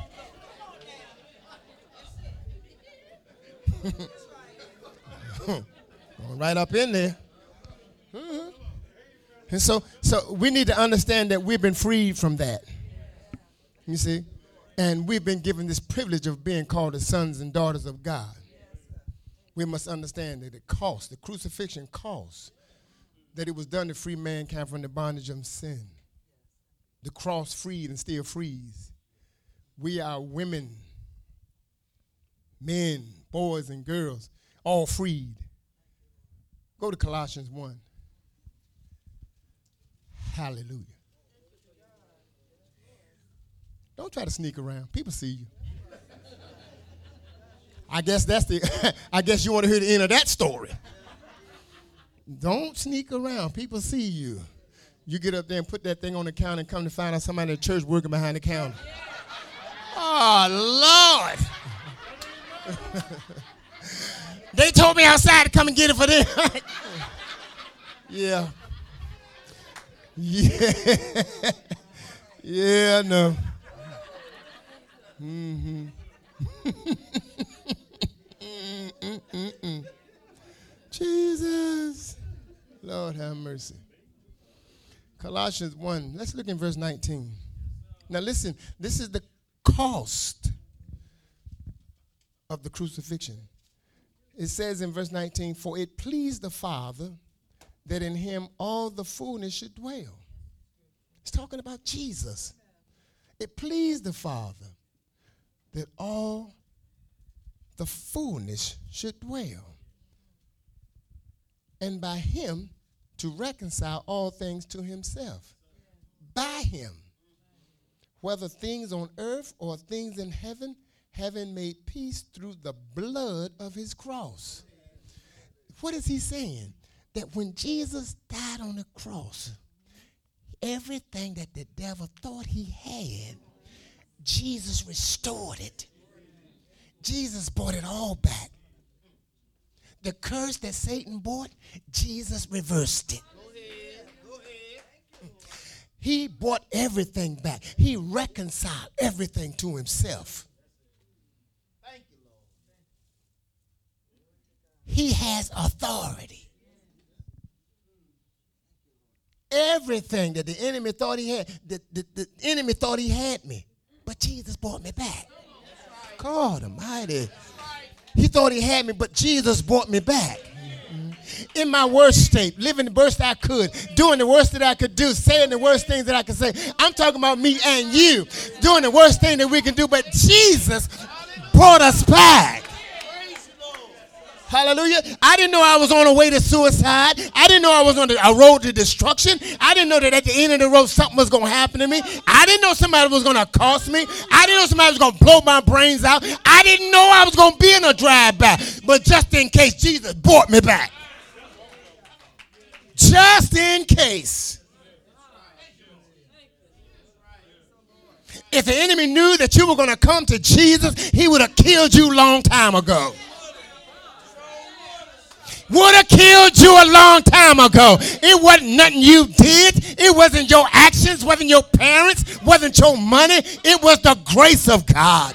Right up in there. Mm-hmm. And so, so we need to understand that we've been freed from that. You see? And we've been given this privilege of being called the sons and daughters of God. We must understand that it costs, the crucifixion costs, that it was done to free mankind from the bondage of sin. The cross freed and still frees. We are women, men, boys, and girls, all freed. Go to Colossians one. Hallelujah. Don't try to sneak around. People see you. I guess that's the I guess you want to hear the end of that story. Don't sneak around. People see you. You get up there and put that thing on the counter and come to find out somebody in the church working behind the counter. Oh, Lord. They told me outside to come and get it for them. Yeah. Yeah. Yeah, no. Mm-hmm. mm, mm, mm. Jesus. Lord have mercy. Colossians one. Let's look in verse nineteen. Now listen, this is the cost of the crucifixion. It says in verse nineteen, for it pleased the Father that in him all the fullness should dwell. It's talking about Jesus. It pleased the Father that all the fullness should dwell, and by him to reconcile all things to himself. By him, whether things on earth or things in heaven, having made peace through the blood of his cross. What is he saying? That when Jesus died on the cross, everything that the devil thought he had, Jesus restored it. Jesus brought it all back. The curse that Satan brought, Jesus reversed it. Go ahead. Go ahead. He brought everything back. He reconciled everything to himself. Thank you, Lord. He has authority. Everything that the enemy thought he had, the, the, the enemy thought he had me, but Jesus brought me back. God Almighty. He thought he had me, but Jesus brought me back. In my worst state, living the worst I could, doing the worst that I could do, saying the worst things that I could say. I'm talking about me and you, doing the worst thing that we can do, but Jesus brought us back. Hallelujah. I didn't know I was on a way to suicide. I didn't know I was on a road to destruction. I didn't know that at the end of the road something was going to happen to me. I didn't know somebody was going to cost me. I didn't know somebody was going to blow my brains out. I didn't know I was going to be in a drive-by. But just in case, Jesus brought me back. Just in case. If the enemy knew that you were going to come to Jesus, he would have killed you a long time ago. Would have killed you a long time ago. It wasn't nothing you did. It wasn't your actions, wasn't your parents, wasn't your money. It was the grace of God.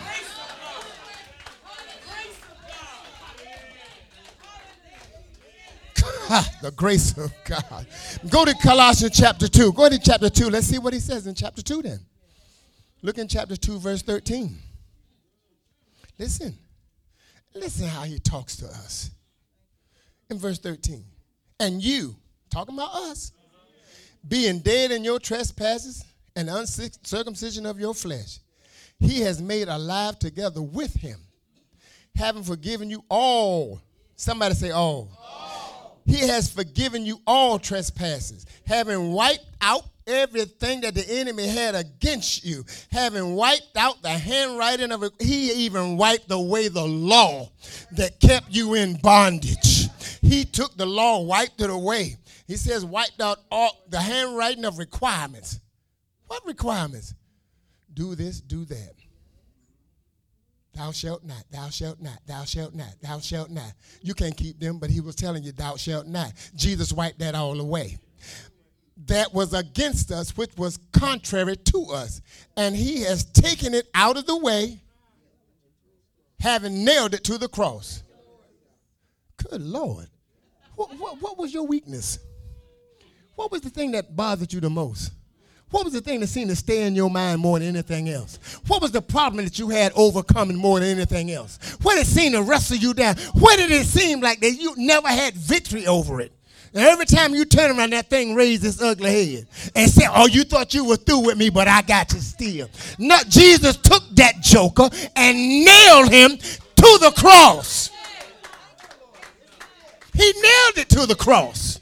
The grace of God. Go to Colossians chapter two. Go to chapter two. Let's see what he says in chapter two then. Look in chapter two, verse thirteen. Listen. Listen how he talks to us. In verse thirteen, and you, talking about us, being dead in your trespasses and uncircumcision of your flesh, he has made alive together with him, having forgiven you all. Somebody say all. all. He has forgiven you all trespasses, having wiped out everything that the enemy had against you, having wiped out the handwriting of it. He even wiped away the law that kept you in bondage. He took the law, wiped it away. He says wiped out all the handwriting of requirements. What requirements? Do this, do that. Thou shalt not, thou shalt not, thou shalt not, thou shalt not. You can't keep them, but he was telling you thou shalt not. Jesus wiped that all away. That was against us, which was contrary to us. And he has taken it out of the way, having nailed it to the cross. Good Lord. What, what, what was your weakness? What was the thing that bothered you the most? What was the thing that seemed to stay in your mind more than anything else? What was the problem that you had overcoming more than anything else? What did it seem to wrestle you down? What did it seem like that you never had victory over it? And every time you turn around, that thing raised its ugly head and said, oh, you thought you were through with me, but I got you still. Not Jesus took that joker and nailed him to the cross. He nailed it to the cross.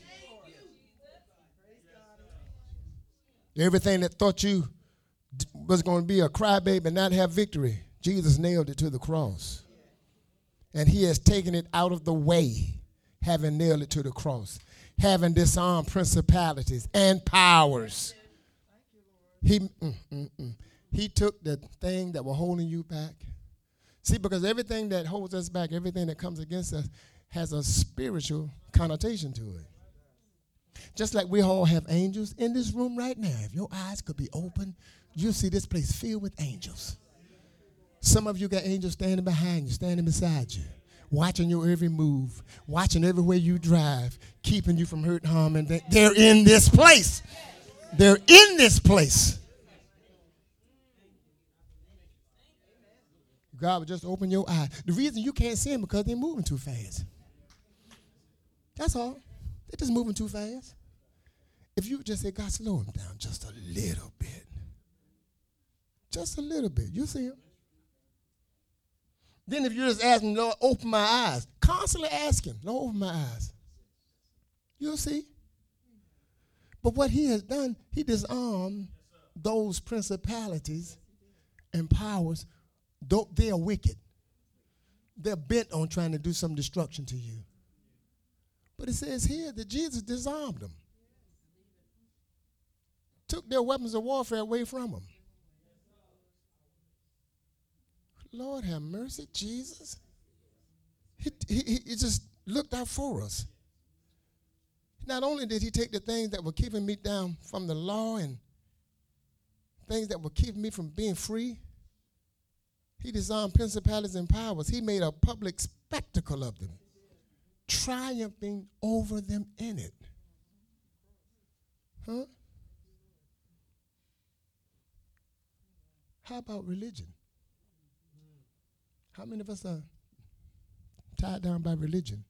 Everything that thought you was going to be a crybaby and not have victory, Jesus nailed it to the cross. And he has taken it out of the way, having nailed it to the cross, having disarmed principalities and powers. He, mm, mm, mm. He took the thing that was holding you back. See, because everything that holds us back, everything that comes against us, has a spiritual connotation to it. Just like we all have angels in this room right now. If your eyes could be open, you'll see this place filled with angels. Some of you got angels standing behind you, standing beside you, watching your every move, watching everywhere you drive, keeping you from hurt, harm, and they're in this place. They're in this place. God would just open your eye. The reason you can't see them because they're moving too fast. That's all. They're just moving too fast. If you just say, God, slow them down just a little bit. Just a little bit. You see them. Then if you just ask him, Lord, open my eyes. Constantly ask him, Lord, open my eyes. You'll see. But what he has done, he disarmed those principalities and powers. Though they are wicked. They're bent on trying to do some destruction to you. But it says here that Jesus disarmed them. took their weapons of warfare away from them. Lord have mercy, Jesus. He, he, he just looked out for us. Not only did he take the things that were keeping me down from the law and things that were keeping me from being free, he disarmed principalities and powers. He made a public spectacle of them, triumphing over them in it. Huh? How about religion? How many of us are tied down by religion?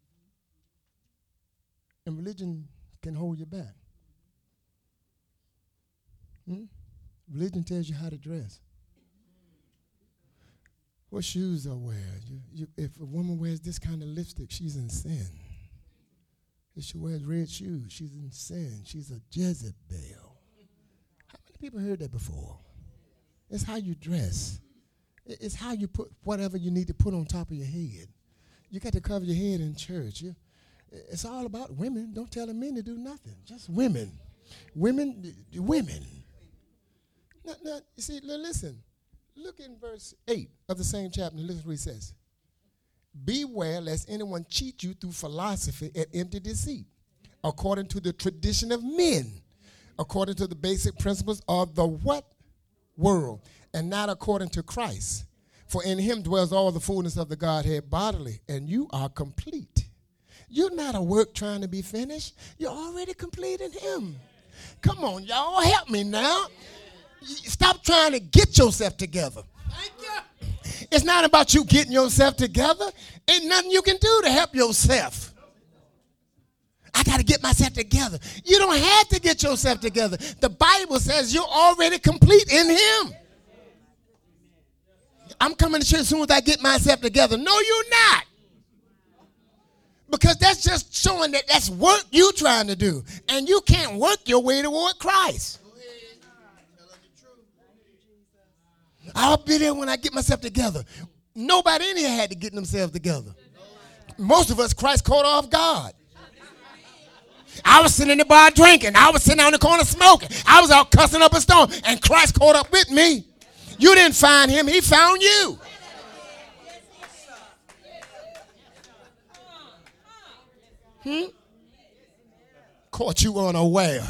And religion can hold you back. Hmm? Religion tells you how to dress, what shoes to wear. You, you, if a woman wears this kind of lipstick, she's in sin. If she wears red shoes, she's in sin. She's a Jezebel. How many people heard that before? It's how you dress. It's how you put whatever you need to put on top of your head. You got to cover your head in church. You, it's all about women. Don't tell the men to do nothing. Just women. Women, women. Now, now, you see, listen. Look in verse eight of the same chapter. Listen what he says. Beware lest anyone cheat you through philosophy and empty deceit, according to the tradition of men, according to the basic principles of the what? World, and not according to Christ. For in him dwells all the fullness of the Godhead bodily, and you are complete. You're not a work trying to be finished. You're already complete in him. Come on, y'all, help me now. Stop trying to get yourself together. Thank you. It's not about you getting yourself together. Ain't nothing you can do to help yourself. I got to get myself together. You don't have to get yourself together. The Bible says you're already complete in him. I'm coming to church as soon as I get myself together. No, you're not. Because that's just showing that that's work you're trying to do. And you can't work your way toward Christ. I'll be there when I get myself together. Nobody in here had to get themselves together. Most of us, Christ caught off guard. I was sitting in the bar drinking. I was sitting out in the corner smoking. I was out cussing up a storm. And Christ caught up with me. You didn't find him. He found you. Hmm? Caught you unaware.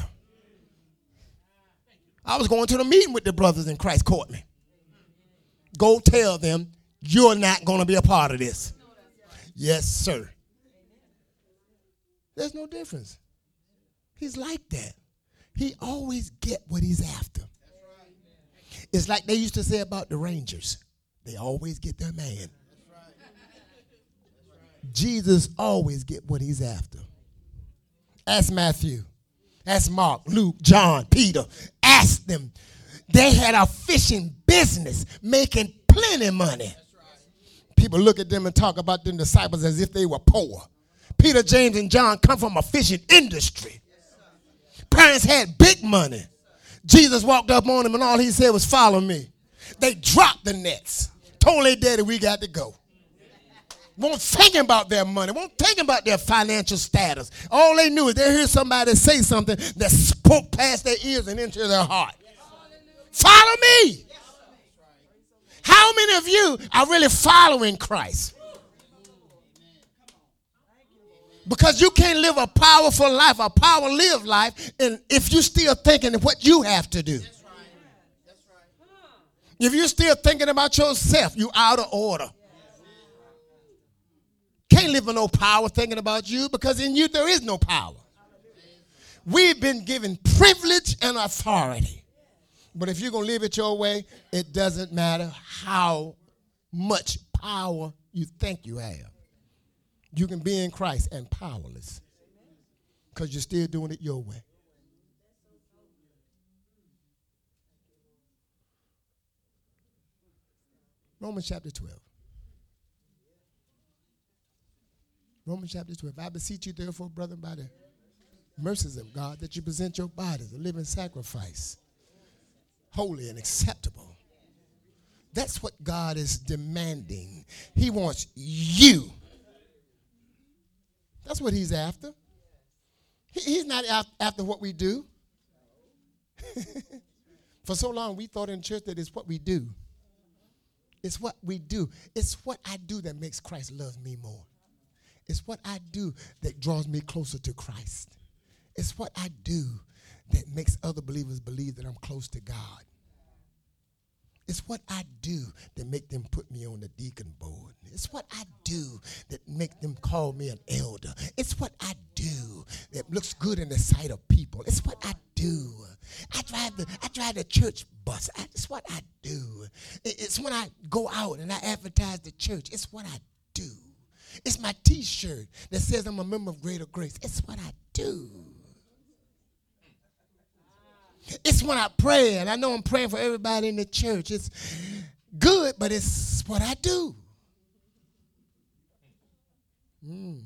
I was going to the meeting with the brothers and Christ caught me. Go tell them you're not going to be a part of this. Yes, sir. There's no difference. He's like that. He always get what he's after. It's like they used to say about the Rangers. They always get their man. Jesus always get what he's after. Ask Matthew. Ask Mark, Luke, John, Peter. Ask them. They had a fishing business making plenty of money. People look at them and talk about them disciples as if they were poor. Peter, James, and John come from a fishing industry. Parents had big money. Jesus walked up on them and all he said was, follow me. They dropped the nets. Told their daddy we got to go. Won't think about their money. Won't think about their financial status. All they knew is they heard somebody say something that spoke past their ears and into their heart. Follow me. How many of you are really following Christ? Because you can't live a powerful life, a power-lived life, and if you're still thinking of what you have to do. That's right. That's right. If you're still thinking about yourself, you're out of order. Can't live with no power thinking about you, because in you there is no power. We've been given privilege and authority. But if you're going to live it your way, it doesn't matter how much power you think you have. You can be in Christ and powerless because you're still doing it your way. Romans chapter twelve. Romans chapter twelve. I beseech you, therefore, brethren, by the mercies of God, that you present your bodies a living sacrifice, holy and acceptable. That's what God is demanding. He wants you. That's what he's after. He, he's not after what we do. For so long, we thought in church that it's what we do. It's what we do. It's what I do that makes Christ love me more. It's what I do that draws me closer to Christ. It's what I do that makes other believers believe that I'm close to God. It's what I do that make them put me on the deacon board. It's what I do that make them call me an elder. It's what I do that looks good in the sight of people. It's what I do. I drive the I drive the church bus. I, it's what I do. It, it's when I go out and I advertise the church. It's what I do. It's my T-shirt that says I'm a member of Greater Grace. It's what I do. It's when I pray, and I know I'm praying for everybody in the church. It's good, but it's what I do. Mm.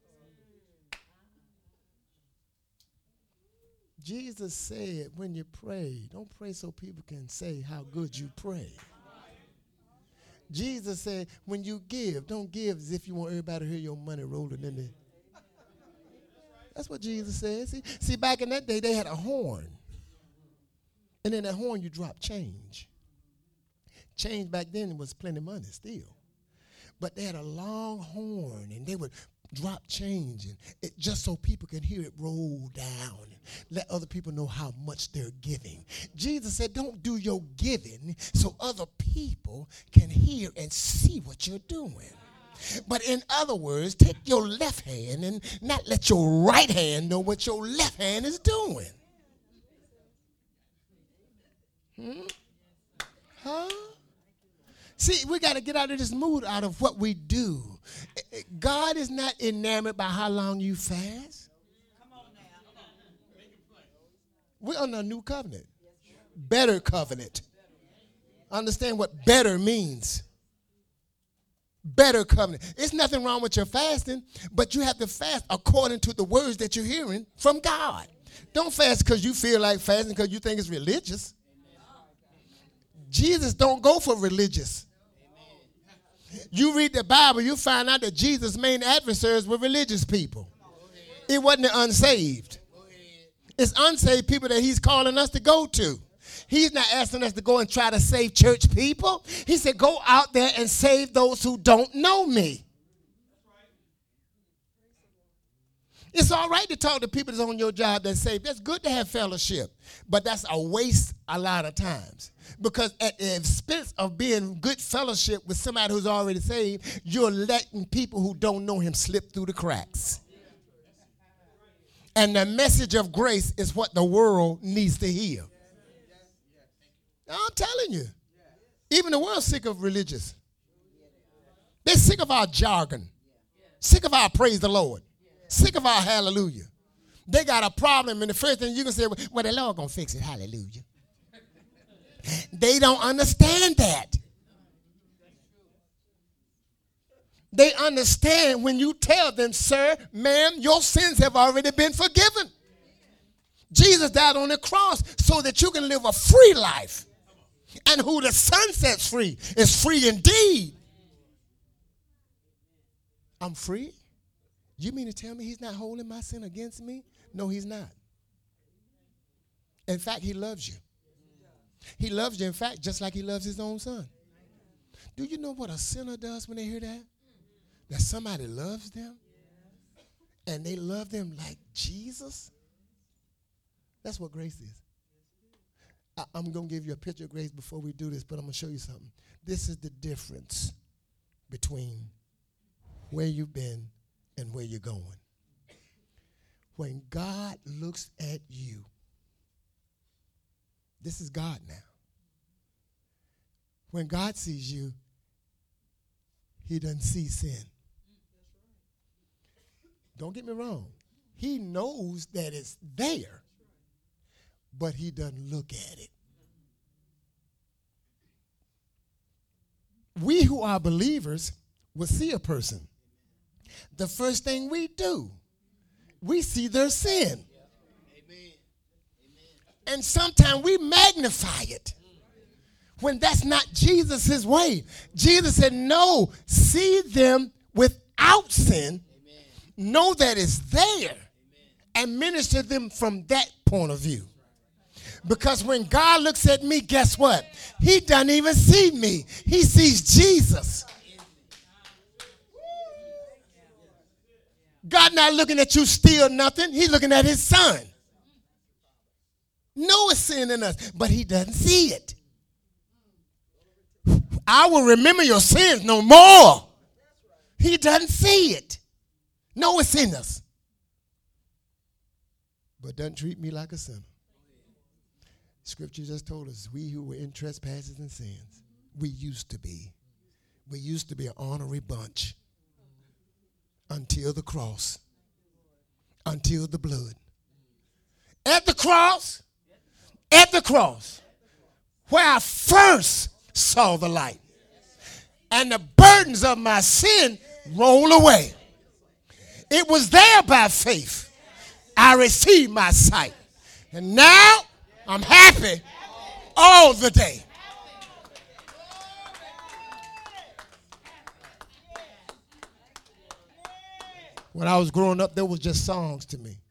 Jesus said, when you pray, don't pray so people can say how good you pray. Jesus said, when you give, don't give as if you want everybody to hear your money rolling in there. That's what Jesus said. See, see, back in that day, they had a horn. And in that horn, you drop change. Change back then was plenty of money still. But they had a long horn, and they would drop change, and it, just so people can hear it roll down and let other people know how much they're giving. Jesus said, don't do your giving so other people can hear and see what you're doing. But in other words, take your left hand and not let your right hand know what your left hand is doing. Hmm? Huh? See, we got to get out of this mood out of what we do. God is not enamored by how long you fast. Come on now. We're on a new covenant. Better covenant. Understand what better means. Better covenant. It's nothing wrong with your fasting, but you have to fast according to the words that you're hearing from God. Don't fast because you feel like fasting because you think it's religious. Jesus don't go for religious. You read the Bible, you find out that Jesus' main adversaries were religious people. It wasn't the unsaved. It's unsaved people that he's calling us to go to. He's not asking us to go and try to save church people. He said, go out there and save those who don't know me. It's all right to talk to people that's on your job that's saved. That's good to have fellowship. But that's a waste a lot of times. Because at the expense of being good fellowship with somebody who's already saved, you're letting people who don't know him slip through the cracks. And the message of grace is what the world needs to hear. I'm telling you. Even the world's sick of religious. They're sick of our jargon. Sick of our praise the Lord. Sick of our hallelujah. They got a problem, and the first thing you can say, well, the Lord gonna fix it, hallelujah. They don't understand that. They understand when you tell them, sir, ma'am, your sins have already been forgiven. Jesus died on the cross so that you can live a free life. And who the Son sets free is free indeed. I'm free? You mean to tell me he's not holding my sin against me? No, he's not. In fact, he loves you. He loves you, in fact, just like he loves his own son. Do you know what a sinner does when they hear that? That somebody loves them and they love them like Jesus? That's what grace is. I, I'm going to give you a picture of grace before we do this, but I'm going to show you something. This is the difference between where you've been and where you're going. When God looks at you, this is God now. When God sees you, he doesn't see sin. Don't get me wrong. He knows that it's there, but he doesn't look at it. We who are believers will see a person. The first thing we do, we see their sin. And sometimes we magnify it when that's not Jesus' way. Jesus said, no, see them without sin. Amen. Know that it's there. Amen. And minister them from that point of view. Because when God looks at me, guess what? He doesn't even see me. He sees Jesus. God not looking at you steal nothing. He's looking at his son. No sin in us, but he doesn't see it. I will remember your sins no more. He doesn't see it. No, it's in us. But doesn't treat me like a sinner. Scripture just told us, we who were in trespasses and sins, we used to be. We used to be an honorary bunch until the cross, until the blood. At the cross, at the cross, where I first saw the light, and the burdens of my sin roll away. It was there by faith I received my sight. And now I'm happy all the day. When I was growing up, there was just songs to me.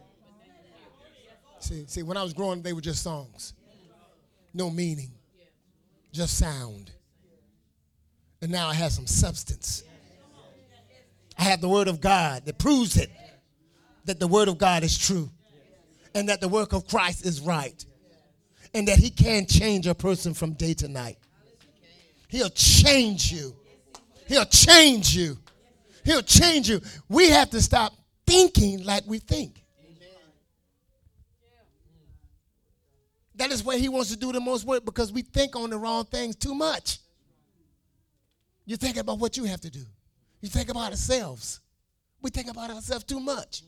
See, see, when I was growing up, they were just songs. No meaning, just sound. And now I have some substance. I have the word of God that proves it, that the word of God is true, and that the work of Christ is right, and that he can change a person from day to night. He'll change you. He'll change you. He'll change you. We have to stop thinking like we think. That is where he wants to do the most work, because we think on the wrong things too much. You think about what you have to do. You think about ourselves. We think about ourselves too much.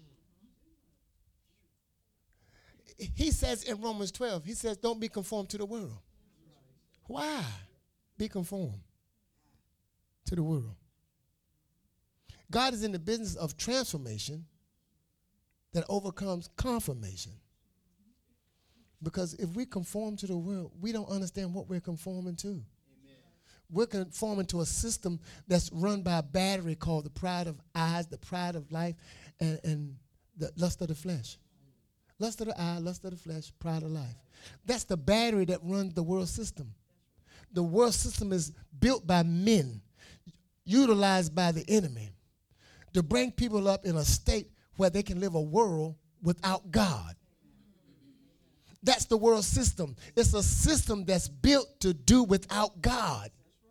He says in Romans twelve, he says, don't be conformed to the world. Why be conformed to the world? God is in the business of transformation that overcomes confirmation. Because if we conform to the world, we don't understand what we're conforming to. Amen. We're conforming to a system that's run by a battery called the pride of eyes, the pride of life, and, and the lust of the flesh. Lust of the eye, lust of the flesh, pride of life. That's the battery that runs the world system. The world system is built by men, utilized by the enemy, to bring people up in a state where they can live a world without God. That's the world system. It's a system that's built to do without God.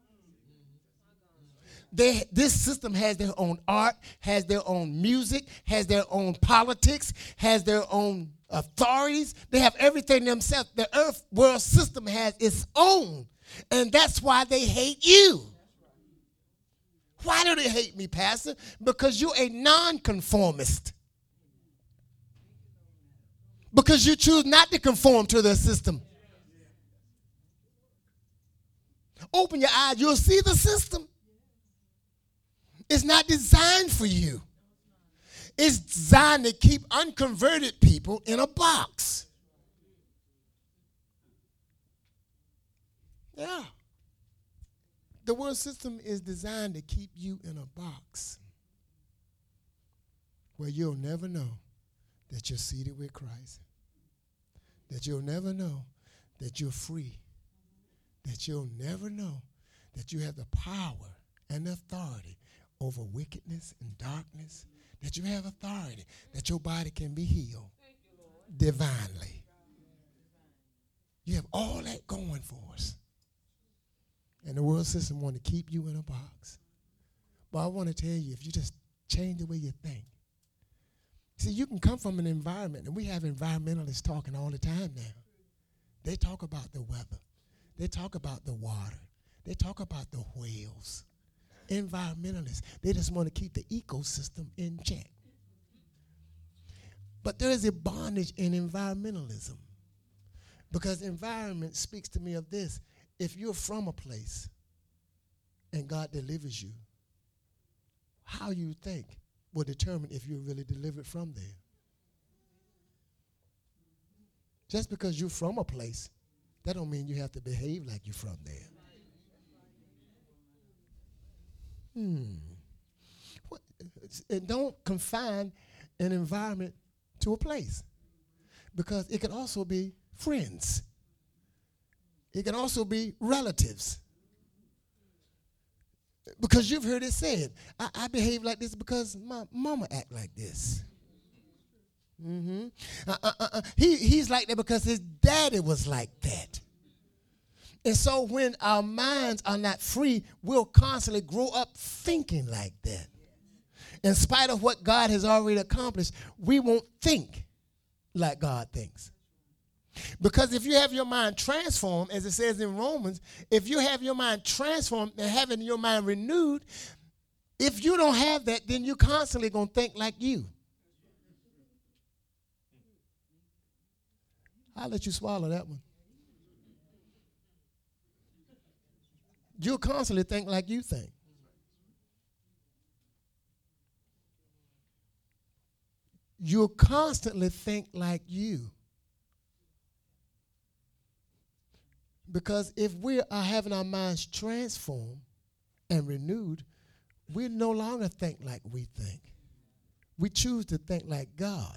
They, this system has their own art, has their own music, has their own politics, has their own authorities. They have everything themselves. The earth world system has its own. And that's why they hate you. Why do they hate me, Pastor? Because you're a nonconformist. Because you choose not to conform to the system. Open your eyes, you'll see the system. It's not designed for you. It's designed to keep unconverted people in a box. Yeah. The world system is designed to keep you in a box where you'll never know that you're seated with Christ, that you'll never know that you're free, that you'll never know that you have the power and authority over wickedness and darkness, that you have authority, that your body can be healed divinely. You have all that going for us. And the world system want to keep you in a box. But I want to tell you, if you just change the way you think. See, you can come from an environment, and we have environmentalists talking all the time now. They talk about the weather. They talk about the water. They talk about the whales. Environmentalists, they just want to keep the ecosystem in check. But there is a bondage in environmentalism, because environment speaks to me of this. If you're from a place and God delivers you, how you think will determine if you're really delivered from there. Just because you're from a place, that don't mean you have to behave like you're from there. Hmm. What, and don't confine an environment to a place, because it could also be friends. It can also be relatives. Because you've heard it said, I, I behave like this because my mama act like this. Mm-hmm. Uh, uh, uh, uh, he, he's like that because his daddy was like that. And so when our minds are not free, we'll constantly grow up thinking like that. In spite of what God has already accomplished, we won't think like God thinks. Because if you have your mind transformed, as it says in Romans, if you have your mind transformed and having your mind renewed, if you don't have that, then you're constantly going to think like you. I'll let you swallow that one. You'll constantly think like you think. You'll constantly think like you. Because if we are having our minds transformed and renewed, we no longer think like we think. We choose to think like God.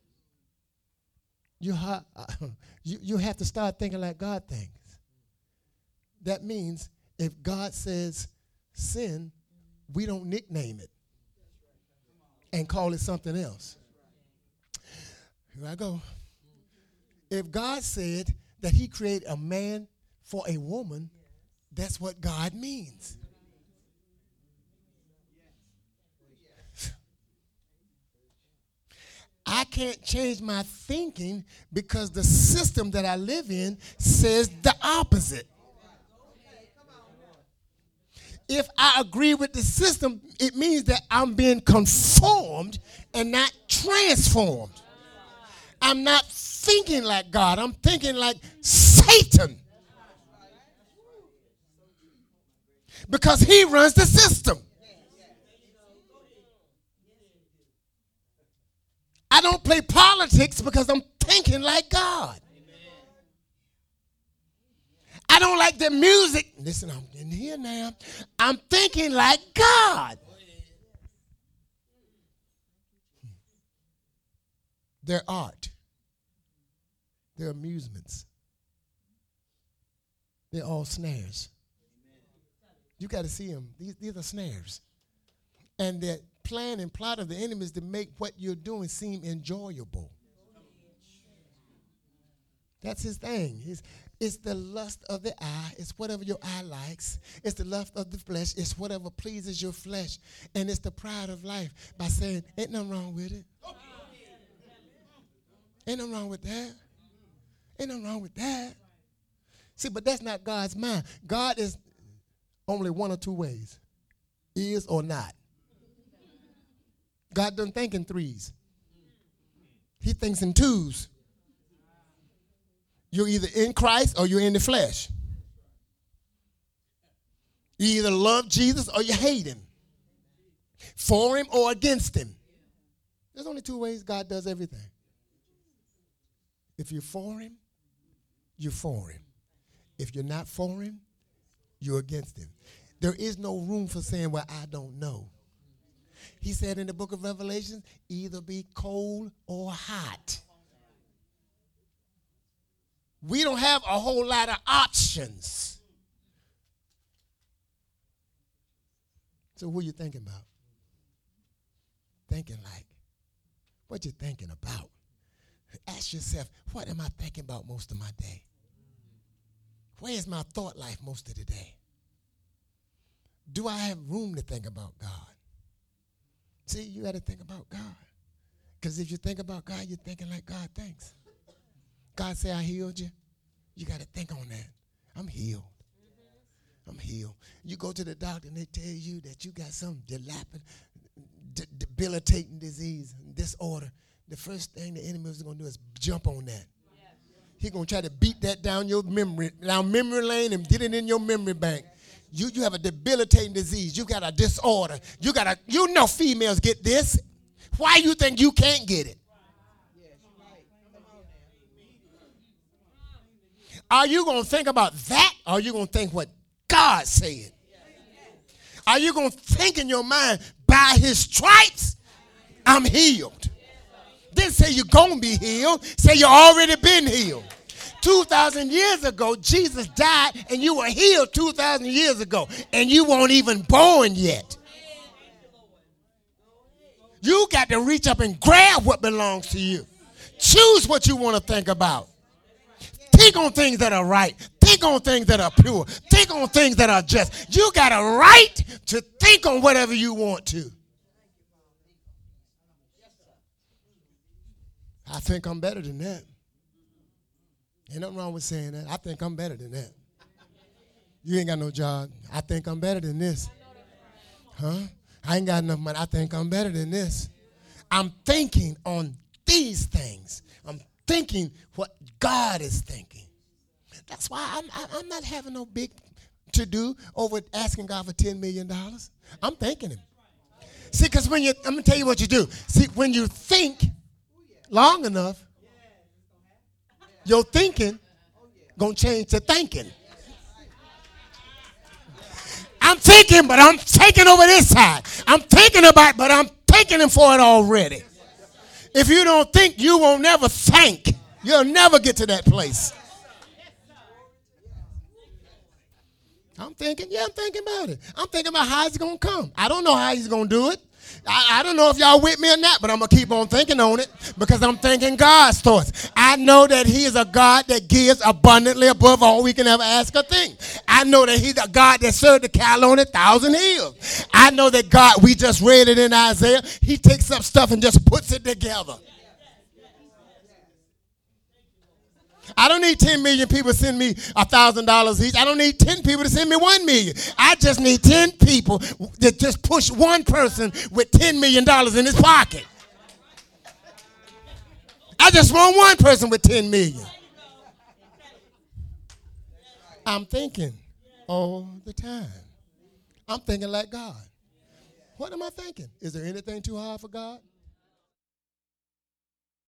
You, ha- you, you have to start thinking like God thinks. That means if God says sin, we don't nickname it and call it something else. Here I go. If God said that he created a man for a woman, that's what God means. I can't change my thinking because the system that I live in says the opposite. If I agree with the system, it means that I'm being conformed and not transformed. I'm not thinking like God. I'm thinking like Satan. Because he runs the system. I don't play politics because I'm thinking like God. I don't like the music. Listen, I'm in here now. I'm thinking like God. Their art, their amusements, they're all snares. You got to see them. These, these are snares. And the plan and plot of the enemy is to make what you're doing seem enjoyable. That's his thing. It's, it's the lust of the eye. It's whatever your eye likes. It's the lust of the flesh. It's whatever pleases your flesh. And it's the pride of life by saying, ain't nothing wrong with it. Ain't nothing wrong with that. Ain't nothing wrong with that. See, but that's not God's mind. God is only one or two ways. Is or not. God doesn't think in threes. He thinks in twos. You're either in Christ or you're in the flesh. You either love Jesus or you hate him. For him or against him. There's only two ways God does everything. If you're for him, you're for him. If you're not for him, you're against him. There is no room for saying, well, I don't know. He said in the book of Revelation, either be cold or hot. We don't have a whole lot of options. So who are you thinking about? Thinking like, what you thinking about? Ask yourself, what am I thinking about most of my day? Where is my thought life most of the day? Do I have room to think about God? See, you got to think about God. Because if you think about God, you're thinking like God thinks. God say, I healed you. You got to think on that. I'm healed. I'm healed. You go to the doctor and they tell you that you got some dilapid, d- debilitating disease, disorder. The first thing the enemy is going to do is jump on that. He's going to try to beat that down your memory, down memory lane and get it in your memory bank. You, you have a debilitating disease. You got a disorder. You got a, you know females get this. Why you think you can't get it? Are you going to think about that, or are you going to think what God said? Are you going to think in your mind, by his stripes, I'm healed? Didn't say you're going to be healed. Say you already been healed. two thousand years ago, Jesus died and you were healed two thousand years ago. And you weren't even born yet. You got to reach up and grab what belongs to you. Choose what you want to think about. Think on things that are right. Think on things that are pure. Think on things that are just. You got a right to think on whatever you want to. I think I'm better than that. Ain't nothing wrong with saying that. I think I'm better than that. You ain't got no job. I think I'm better than this. Huh? I ain't got enough money. I think I'm better than this. I'm thinking on these things. I'm thinking what God is thinking. That's why I'm, I'm not having no big to-do over asking God for ten million dollars. I'm thanking him. See, because when you, I'm going to tell you what you do. See, when you think long enough, your thinking going to change to thinking. I'm thinking, but I'm taking over this side. I'm thinking about, but I'm thanking him for it already. If you don't think, you won't never thank. You'll never get to that place. I'm thinking, yeah, I'm thinking about it. I'm thinking about how it's going to come. I don't know how he's going to do it. I, I don't know if y'all with me or not, but I'm going to keep on thinking on it because I'm thinking God's thoughts. I know that he is a God that gives abundantly above all we can ever ask or think. I know that he's a God that served the cattle on a thousand hills. I know that God, we just read it in Isaiah, he takes up stuff and just puts it together. I don't need ten million people to send me one thousand dollars each. I don't need ten people to send me one million dollars. I just need ten people that just push one person with ten million dollars in his pocket. I just want one person with ten million dollars. I'm thinking all the time. I'm thinking like God. What am I thinking? Is there anything too hard for God?